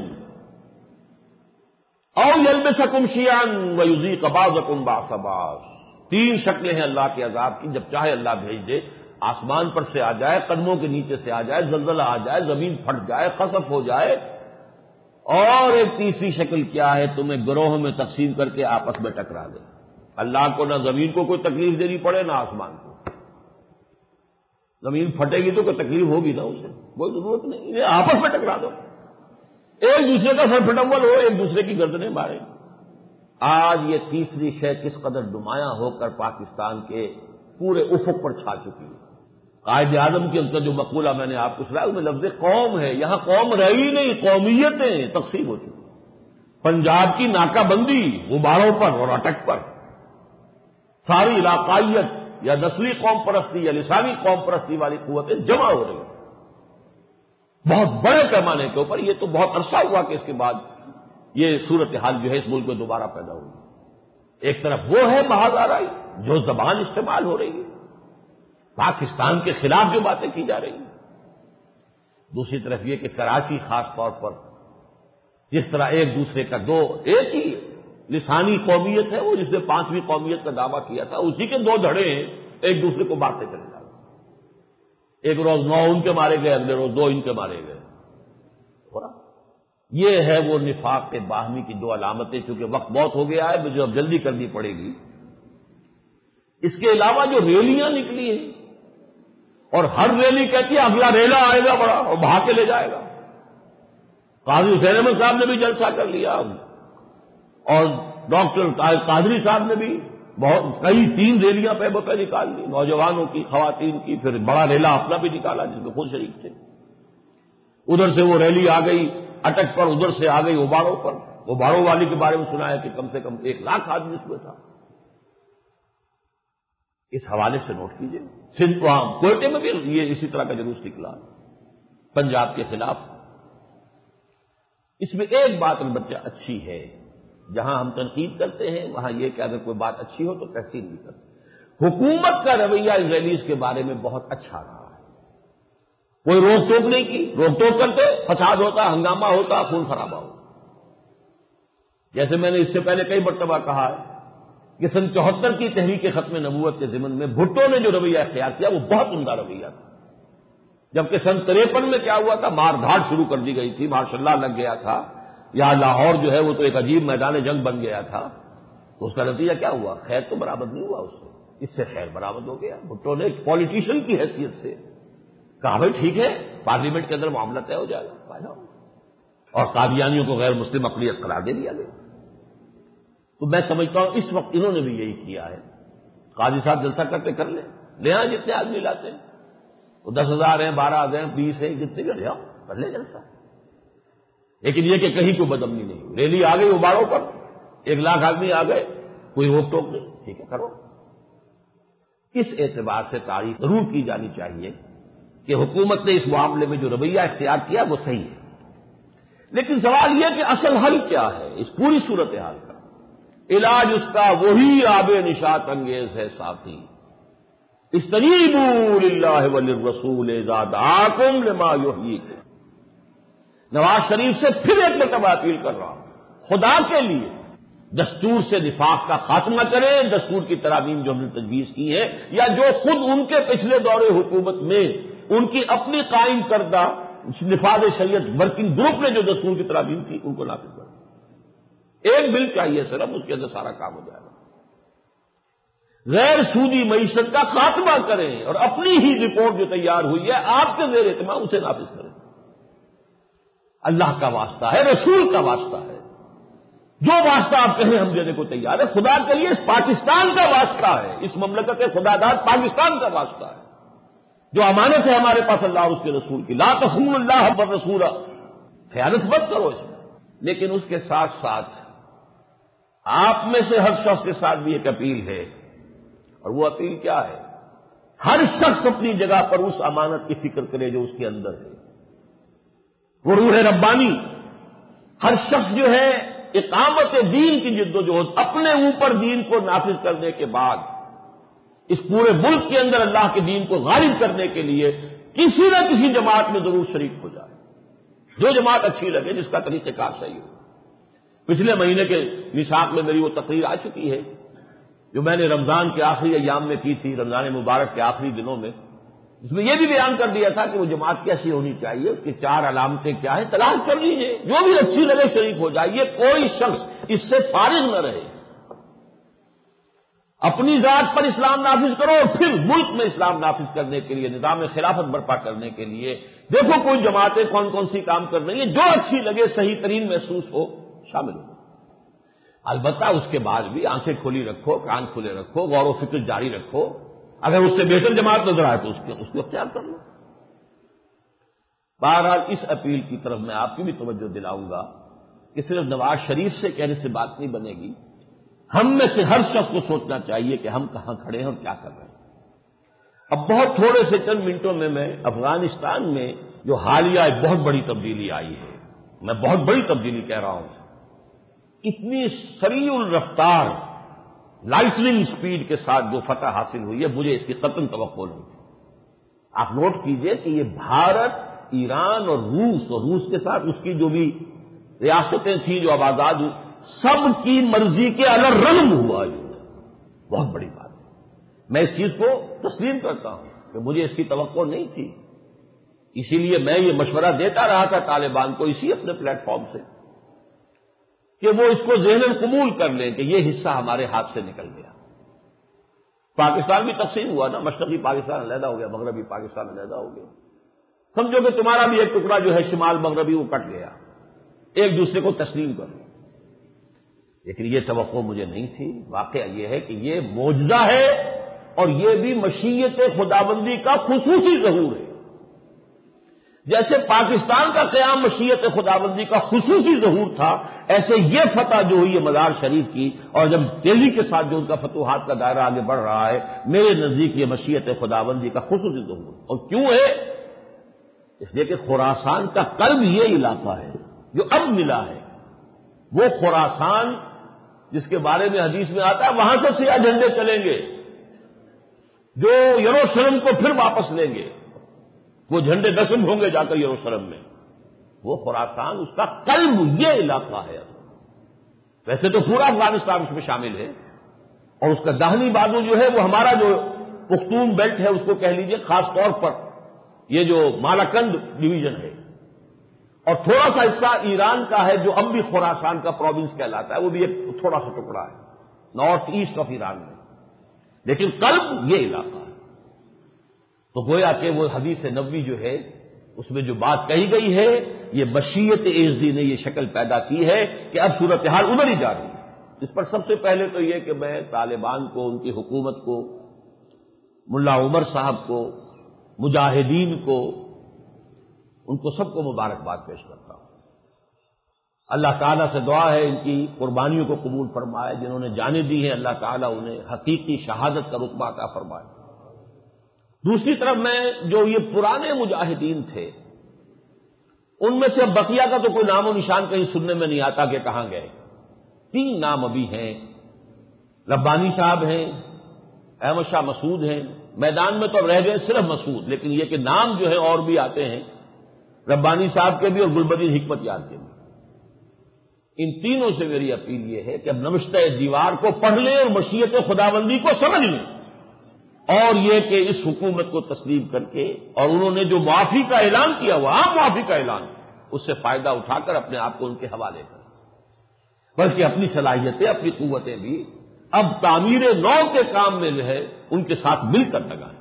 او یلبسکم شیعا ویذیق بعضکم بعض بعض۔ تین شکلیں ہیں اللہ کے عذاب کی، جب چاہے اللہ بھیج دے، آسمان پر سے آ جائے، قدموں کے نیچے سے آ جائے، زلزلہ آ جائے، زمین پھٹ جائے، خسف ہو جائے، اور ایک تیسری شکل کیا ہے، تمہیں گروہوں میں تقسیم کر کے آپس میں ٹکرا دے۔ اللہ کو نہ زمین کو کوئی تکلیف دینی پڑے نہ آسمان کو، زمین پھٹے گی تو کوئی تکلیف ہوگی نا اسے، کوئی ضرورت نہیں، انہیں آپس میں ٹکرا دو، ایک دوسرے کا سر پھٹمبل ہو، ایک دوسرے کی گردنیں مارے۔ آج یہ تیسری شے کس قدر نمایاں ہو کر پاکستان کے پورے افق پر چھا چکی ہے۔ قائد اعظم کے اندر جو مقولہ میں نے آپ کو سنایا اس میں لفظ قوم ہے، یہاں قوم رہی نہیں، قومیتیں تقسیم ہو چکی۔ پنجاب کی ناکہ بندی غباروں پر اور اٹک پر، ساری علاقائیت یا نسلی قوم پرستی یا لسانی قوم پرستی والی قوتیں جمع ہو رہی ہیں بہت بڑے پیمانے کے اوپر۔ یہ تو بہت عرصہ ہوا کہ اس کے بعد یہ صورتحال جو ہے اس ملک میں دوبارہ پیدا ہوئی۔ ایک طرف وہ ہے محاذ آرائی جو زبان استعمال ہو رہی ہے، پاکستان کے خلاف جو باتیں کی جا رہی ہیں، دوسری طرف یہ کہ کراچی خاص طور پر جس طرح ایک دوسرے کا دو ایک ہی لسانی قومیت ہے، وہ جس نے پانچویں قومیت کا دعویٰ کیا تھا، اسی کے دو دھڑے ہیں، ایک دوسرے کو بانٹتے چلے جا رہے، ایک روز نو ان کے مارے گئے، اگلے روز دو ان کے مارے گئے۔ یہ ہے وہ نفاق کے باہمی کی دو علامتیں، چونکہ وقت بہت ہو گیا ہے مجھے اب جلدی کرنی پڑے گی۔ اس کے علاوہ جو ریلیاں نکلی ہیں، اور ہر ریلی کہتی ہے اگلا ریلا آئے گا بڑا اور بہا کے لے جائے گا۔ قاضی حسین احمد صاحب نے بھی جلسہ کر لیا، اور ڈاکٹر قادری صاحب نے بھی بہت کئی تین ریلیاں پہ بپے نکال لی، نوجوانوں کی، خواتین کی، پھر بڑا ریلا اپنا بھی نکالا جس میں خود شریک تھے۔ ادھر سے وہ ریلی آ گئی اٹک پر، ادھر سے آ گئی غباروں پر۔ غباروں والی کے بارے میں سنا ہے کہ کم سے کم ایک لاکھ آدمی اس میں تھا۔ اس حوالے سے نوٹ کیجیے، سندھ کوئٹے میں بھی یہ اسی طرح کا جلوس نکلا پنجاب کے خلاف۔ اس میں ایک بات البتہ اچھی ہے، جہاں ہم تنقید کرتے ہیں وہاں یہ کہ اگر کوئی بات اچھی ہو تو تحسین بھی کرتے۔ حکومت کا رویہ اس ریلیز کے بارے میں بہت اچھا رہا ہے، کوئی روک ٹوک نہیں کی، روک ٹوک کرتے فساد ہوتا، ہنگامہ ہوتا، خون خرابہ ہوتا۔ جیسے میں نے اس سے پہلے کئی مرتبہ کہا ہے کہ سن چوہتر کی تحریک ختم نبوت کے ضمن میں بھٹو نے جو رویہ اختیار کیا وہ بہت عمدہ رویہ تھا، جبکہ سن تریپن میں کیا ہوا تھا، مار دھاڑ شروع کر دی گئی تھی، ماشاء اللہ لگ گیا تھا، یہاں لاہور جو ہے وہ تو ایک عجیب میدان جنگ بن گیا تھا، تو اس کا نتیجہ کیا ہوا؟ خیر تو برآمد نہیں ہوا اس سے، اس سے خیر برآمد ہو گیا۔ بھٹو نے ایک پولیٹیشین کی حیثیت سے کہا بھائی ٹھیک ہے پارلیمنٹ کے اندر معاملہ طے ہو جائے گا، اور قادیانیوں کو غیر مسلم اقلیت قرار دے دیا گیا۔ تو میں سمجھتا ہوں اس وقت انہوں نے بھی یہی کیا ہے، قاضی صاحب جلسہ کرتے کر لیں، لے آئیں جتنے آدمی لاتے ہیں، وہ دس ہزار ہیں، بارہ ہزار ہیں، بیس ہیں، جتنے کا لے آؤ کر لیں جلسہ، لیکن یہ کہ کہیں کوئی بدامنی نہیں۔ ریلی آ گئی اباڑوں پر، ایک لاکھ آدمی آ گئے، کوئی روک ٹوک نہیں، ٹھیک ہے کرو۔ اس اعتبار سے تعریف ضرور کی جانی چاہیے کہ حکومت نے اس معاملے میں جو رویہ اختیار کیا وہ صحیح ہے، لیکن سوال یہ کہ اصل حل کیا ہے اس پوری صورتحال کا؟ علاج اس کا وہی آب نشاط انگیز ہے ساتھی، استجیبوا للہ وللرسول اذا دعاکم لما یحییکم۔ نواز شریف سے پھر ایک مرتبہ اپیل کر رہا ہوں، خدا کے لیے دستور سے نفاق کا خاتمہ کریں، دستور کی ترامیم جو ہم نے تجویز کی ہے یا جو خود ان کے پچھلے دور حکومت میں ان کی اپنی قائم کردہ نفاذ شریعت ورکنگ گروپ نے جو دستور کی ترامیم کی ان کو نافذ کریں۔ ایک بل چاہیے صرف، اس کے اندر سارا کام ہو جائے گا۔ غیر سودی معیشت کا خاتمہ کریں اور اپنی ہی رپورٹ جو تیار ہوئی ہے آپ کے زیر اہتمام اسے نافذ کریں. اللہ کا واسطہ ہے، رسول کا واسطہ ہے، جو واسطہ آپ کہیں ہم دینے کو تیار ہے. خدا کے لیے اس پاکستان کا واسطہ ہے، اس مملکت خدا داد پاکستان کا واسطہ ہے. جو امانت ہے ہمارے پاس اللہ اور اس کے رسول کی، لا تخونوا اللہ والرسول، خیانت مت کرو اس میں. لیکن اس کے ساتھ ساتھ آپ میں سے ہر شخص کے ساتھ بھی ایک اپیل ہے، اور وہ اپیل کیا ہے؟ ہر شخص اپنی جگہ پر اس امانت کی فکر کرے جو اس کے اندر ہے. وہ روح ربانی، ہر شخص جو ہے اقامت دین کی جد و جہد، اپنے اوپر دین کو نافذ کرنے کے بعد اس پورے ملک کے اندر اللہ کے دین کو غالب کرنے کے لیے کسی نہ کسی جماعت میں ضرور شریک ہو جائے، جو جماعت اچھی لگے، جس کا طریقہ کار صحیح ہو. پچھلے مہینے کے میثاق میں میری وہ تقریر آ چکی ہے جو میں نے رمضان کے آخری ایام میں کی تھی، رمضان مبارک کے آخری دنوں میں، اس میں یہ بھی بیان کر دیا تھا کہ وہ جماعت کیسی ہونی چاہیے، اس کی چار علامتیں کیا ہیں، تلاش کر لیجیے، جو بھی اچھی لگے شریک ہو جائیے، کوئی شخص اس سے فارغ نہ رہے. اپنی ذات پر اسلام نافذ کرو اور پھر ملک میں اسلام نافذ کرنے کے لیے، نظام خلافت برپا کرنے کے لیے دیکھو کوئی جماعتیں کون کون سی کام کر رہی ہیں، جو اچھی لگے، صحیح ترین محسوس ہو، شامل ہو. البتہ اس کے بعد بھی آنکھیں کھلی رکھو، کان کھلے رکھو، غور و فکر جاری رکھو. اگر اس سے بہتر جماعت نظر آئے تو اس کو اس کو اختیار کر لو. بہرحال اس اپیل کی طرف میں آپ کی بھی توجہ دلاؤں گا کہ صرف نواز شریف سے کہنے سے بات نہیں بنے گی. ہم میں سے ہر شخص کو سوچنا چاہیے کہ ہم کہاں کھڑے ہیں اور کیا کر رہے ہیں. اب بہت تھوڑے سے چند منٹوں میں میں افغانستان میں جو حالیہ ایک بہت بڑی تبدیلی آئی ہے، میں بہت بڑی تبدیلی کہہ رہا ہوں، اتنی سریع الرفتار لائٹننگ سپیڈ کے ساتھ جو فتح حاصل ہوئی ہے، مجھے اس کی قطعاً توقع نہیں تھی. آپ نوٹ کیجئے کہ یہ بھارت، ایران اور روس، اور روس کے ساتھ اس کی جو بھی ریاستیں تھیں جو اب آزاد ہوئی، سب کی مرضی کے الگ رنگ ہوا. یہ بہت بڑی بات ہے. میں اس چیز کو تسلیم کرتا ہوں کہ مجھے اس کی توقع نہیں تھی. اسی لیے میں یہ مشورہ دیتا رہا تھا طالبان کو اسی اپنے پلیٹ فارم سے کہ وہ اس کو ذہناً قبول کر لیں کہ یہ حصہ ہمارے ہاتھ سے نکل گیا. پاکستان بھی تقسیم ہوا نا، مشرقی پاکستان علیحدہ ہو گیا، مغربی پاکستان علیحدہ ہو گیا. سمجھو کہ تمہارا بھی ایک ٹکڑا جو ہے شمال مغربی وہ کٹ گیا، ایک دوسرے کو تسلیم کر لو. لیکن یہ توقع مجھے نہیں تھی. واقعہ یہ ہے کہ یہ معجزہ ہے اور یہ بھی مشیت خداوندی کا خصوصی ظہور ہے. جیسے پاکستان کا قیام مشیت خداوندی کا خصوصی ظہور تھا، ایسے یہ فتح جو ہوئی ہے مزار شریف کی، اور جب تیزی کے ساتھ جو ان کا فتوحات کا دائرہ آگے بڑھ رہا ہے، میرے نزدیک یہ مشیت خداوندی کا خصوصی ظہور. اور کیوں ہے؟ اس لیے کہ خراسان کا قلب یہ علاقہ ہے جو اب ملا ہے. وہ خراسان جس کے بارے میں حدیث میں آتا ہے وہاں سے سیاہ جھنڈے چلیں گے جو یروشلم کو پھر واپس لیں گے. وہ جھنڈے دسم ہوں گے جا کر یروشلم میں. وہ خراسان، اس کا قلب یہ علاقہ ہے. ویسے تو پورا افغانستان اس میں شامل ہے، اور اس کا داہنی بازو جو ہے وہ ہمارا جو پختون بیلٹ ہے اس کو کہہ لیجئے، خاص طور پر یہ جو مالاکنڈ ڈویژن ہے، اور تھوڑا سا حصہ ایران کا ہے جو اب بھی خراسان کا پروونس کہلاتا ہے، وہ بھی ایک تھوڑا سا ٹکڑا ہے نارتھ ایسٹ آف ایران میں. لیکن قلب یہ علاقہ ہے. تو گویا کہ وہ حدیث نبوی جو ہے اس میں جو بات کہی گئی ہے، یہ مشیت ایزدی نے یہ شکل پیدا کی ہے کہ اب صورتحال ادھر ہی جا رہی ہے. اس پر سب سے پہلے تو یہ کہ میں طالبان کو، ان کی حکومت کو، ملا عمر صاحب کو، مجاہدین کو، ان کو سب کو مبارکباد پیش کرتا ہوں. اللہ تعالیٰ سے دعا ہے ان کی قربانیوں کو قبول فرمائے. جنہوں نے جانیں دی ہیں اللہ تعالیٰ انہیں حقیقی شہادت کا رتبہ عطا فرمائے. دوسری طرف میں جو یہ پرانے مجاہدین تھے ان میں سے بقیہ کا تو کوئی نام و نشان کہیں سننے میں نہیں آتا کہ کہاں گئے. تین نام ابھی ہیں. ربانی صاحب ہیں، احمد شاہ مسعود ہیں. میدان میں تو اب رہ گئے صرف مسعود، لیکن یہ کہ نام جو ہے اور بھی آتے ہیں، ربانی صاحب کے بھی اور گلبدین حکمت یار کے بھی. ان تینوں سے میری اپیل یہ ہے کہ اب نوشتہ دیوار کو پڑھ لیں اور مشیت خداوندی کو سمجھ لیں، اور یہ کہ اس حکومت کو تسلیم کر کے، اور انہوں نے جو معافی کا اعلان کیا ہوا، عام معافی کا اعلان، اس سے فائدہ اٹھا کر اپنے آپ کو ان کے حوالے کریں، بلکہ اپنی صلاحیتیں، اپنی قوتیں بھی اب تعمیر نو کے کام میں جو ہے ان کے ساتھ مل کر لگائیں۔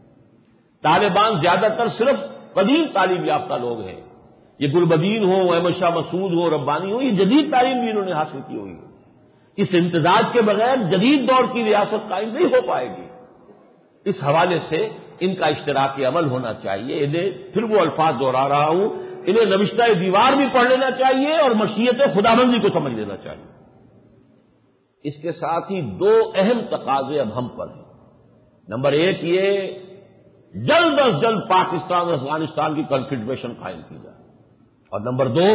طالبان زیادہ تر صرف قدیم تعلیم یافتہ لوگ ہیں، یہ گلبدین ہو، احمد شاہ مسعود ہو، ربانی ہو، یہ جدید تعلیم بھی انہوں نے حاصل کی ہوئی ہے۔ اس امتزاج کے بغیر جدید دور کی ریاست قائم نہیں ہو پائے گی۔ اس حوالے سے ان کا اشتراکی عمل ہونا چاہیے۔ انہیں پھر وہ الفاظ دوہرا رہا ہوں، انہیں نوشتہ دیوار بھی پڑھ لینا چاہیے اور مشیت خداوندی کو سمجھ لینا چاہیے۔ اس کے ساتھ ہی دو اہم تقاضے اب ہم پر ہیں۔ نمبر ایک، یہ جلد از جلد پاکستان اور افغانستان کی کنفیڈریشن قائم کی جائے، اور نمبر دو،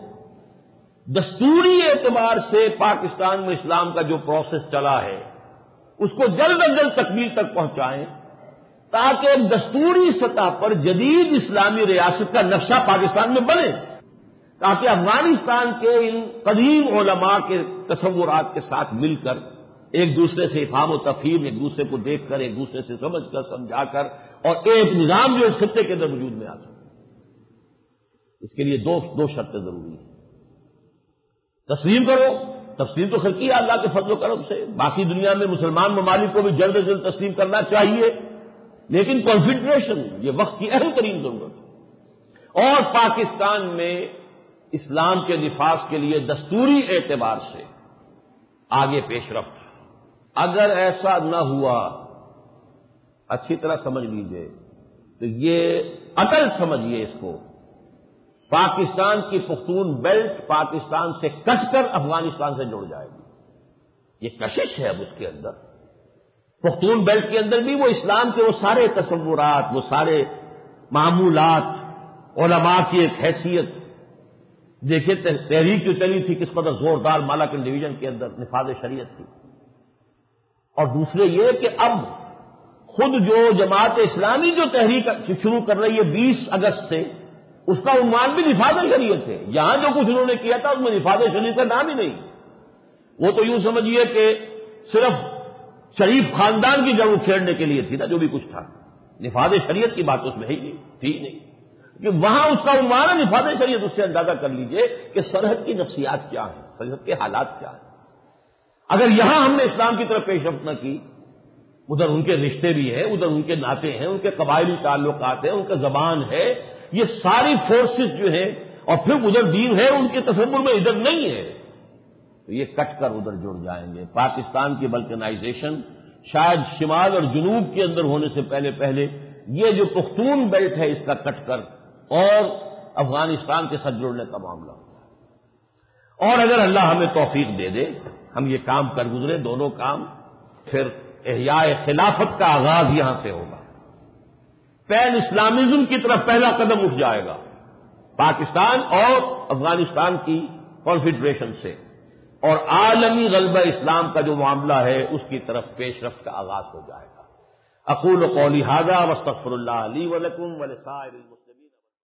دستوری اعتبار سے پاکستان میں اسلام کا جو پروسیس چلا ہے اس کو جلد از جلد تکمیل تک پہنچائیں، تاکہ ایک دستوری سطح پر جدید اسلامی ریاست کا نقشہ پاکستان میں بنے، تاکہ افغانستان کے ان قدیم علماء کے تصورات کے ساتھ مل کر ایک دوسرے سے افہام و تفہیم، ایک دوسرے کو دیکھ کر، ایک دوسرے سے سمجھ کر، سمجھا کر، اور ایک نظام جو اس خطے کے اندر وجود میں آ سکے۔ اس کے لیے دو دو شرطیں ضروری ہیں۔ تسلیم کرو، تسلیم تو خیر کیا اللہ کے فضل و کرم سے، باقی دنیا میں مسلمان ممالک کو بھی جلد از جلد تسلیم کرنا چاہیے، لیکن کنفیڈریشن یہ وقت کی اہم ترین ضرورت ہے۔ اور پاکستان میں اسلام کے نفاذ کے لیے دستوری اعتبار سے آگے پیش رفت۔ اگر ایسا نہ ہوا، اچھی طرح سمجھ لیجئے، تو یہ اٹل سمجھیے اس کو، پاکستان کی پختون بیلٹ پاکستان سے کٹ کر افغانستان سے جڑ جائے گی۔ یہ کشش ہے اب اس کے اندر۔ پختون بیلٹ کے اندر بھی وہ اسلام کے وہ سارے تصورات، وہ سارے معمولات، علماء کی ایک حیثیت، دیکھیں تحریک جو چلی تھی کس قدر زوردار مالاکنڈ ڈویژن کے اندر نفاذ شریعت تھی۔ اور دوسرے یہ کہ اب خود جو جماعت اسلامی جو تحریک شروع کر رہی ہے بیس اگست سے، اس کا عنوان بھی نفاذ شریعت ہے۔ یہاں جو کچھ انہوں نے کیا تھا اس میں نفاذ شریعت کا نام ہی نہیں۔ وہ تو یوں سمجھیے کہ صرف شریف خاندان کی جڑ کھیڑنے کے لیے تھی نا، جو بھی کچھ تھا، نفاذ شریعت کی بات اس میں ہے ہی نہیں، تھی ہی نہیں، کہ وہاں اس کا عنوان ہے نفاذ شریعت۔ اس سے اندازہ کر لیجئے کہ سرحد کی نفسیات کیا ہیں، سرحد کے حالات کیا ہیں۔ اگر یہاں ہم نے اسلام کی طرف پیش رفت نہ کی، ادھر ان کے رشتے بھی ہیں، ادھر ان کے ناطے ہیں، ان کے قبائلی تعلقات ہیں، ان کا زبان ہے، یہ ساری فورسز جو ہیں، اور پھر ادھر دین ہے ان کے تصور میں، ادھر نہیں ہے، تو یہ کٹ کر ادھر جڑ جائیں گے۔ پاکستان کی بلکنائزیشن شاید شمال اور جنوب کے اندر ہونے سے پہلے پہلے یہ جو پختون بیلٹ ہے اس کا کٹ کر اور افغانستان کے ساتھ جڑنے کا معاملہ ہوگا۔ اور اگر اللہ ہمیں توفیق دے دے، ہم یہ کام کر گزرے دونوں کام، پھر احیاء خلافت کا آغاز یہاں سے ہوگا۔ پین اسلامزم کی طرف پہلا قدم اٹھ جائے گا پاکستان اور افغانستان کی کنفیڈریشن سے، اور عالمی غلبہ اسلام کا جو معاملہ ہے اس کی طرف پیش رفت کا آغاز ہو جائے گا۔ اقول قولی ھذا واستغفر اللہ لی ولکم ولسائر المسلمین۔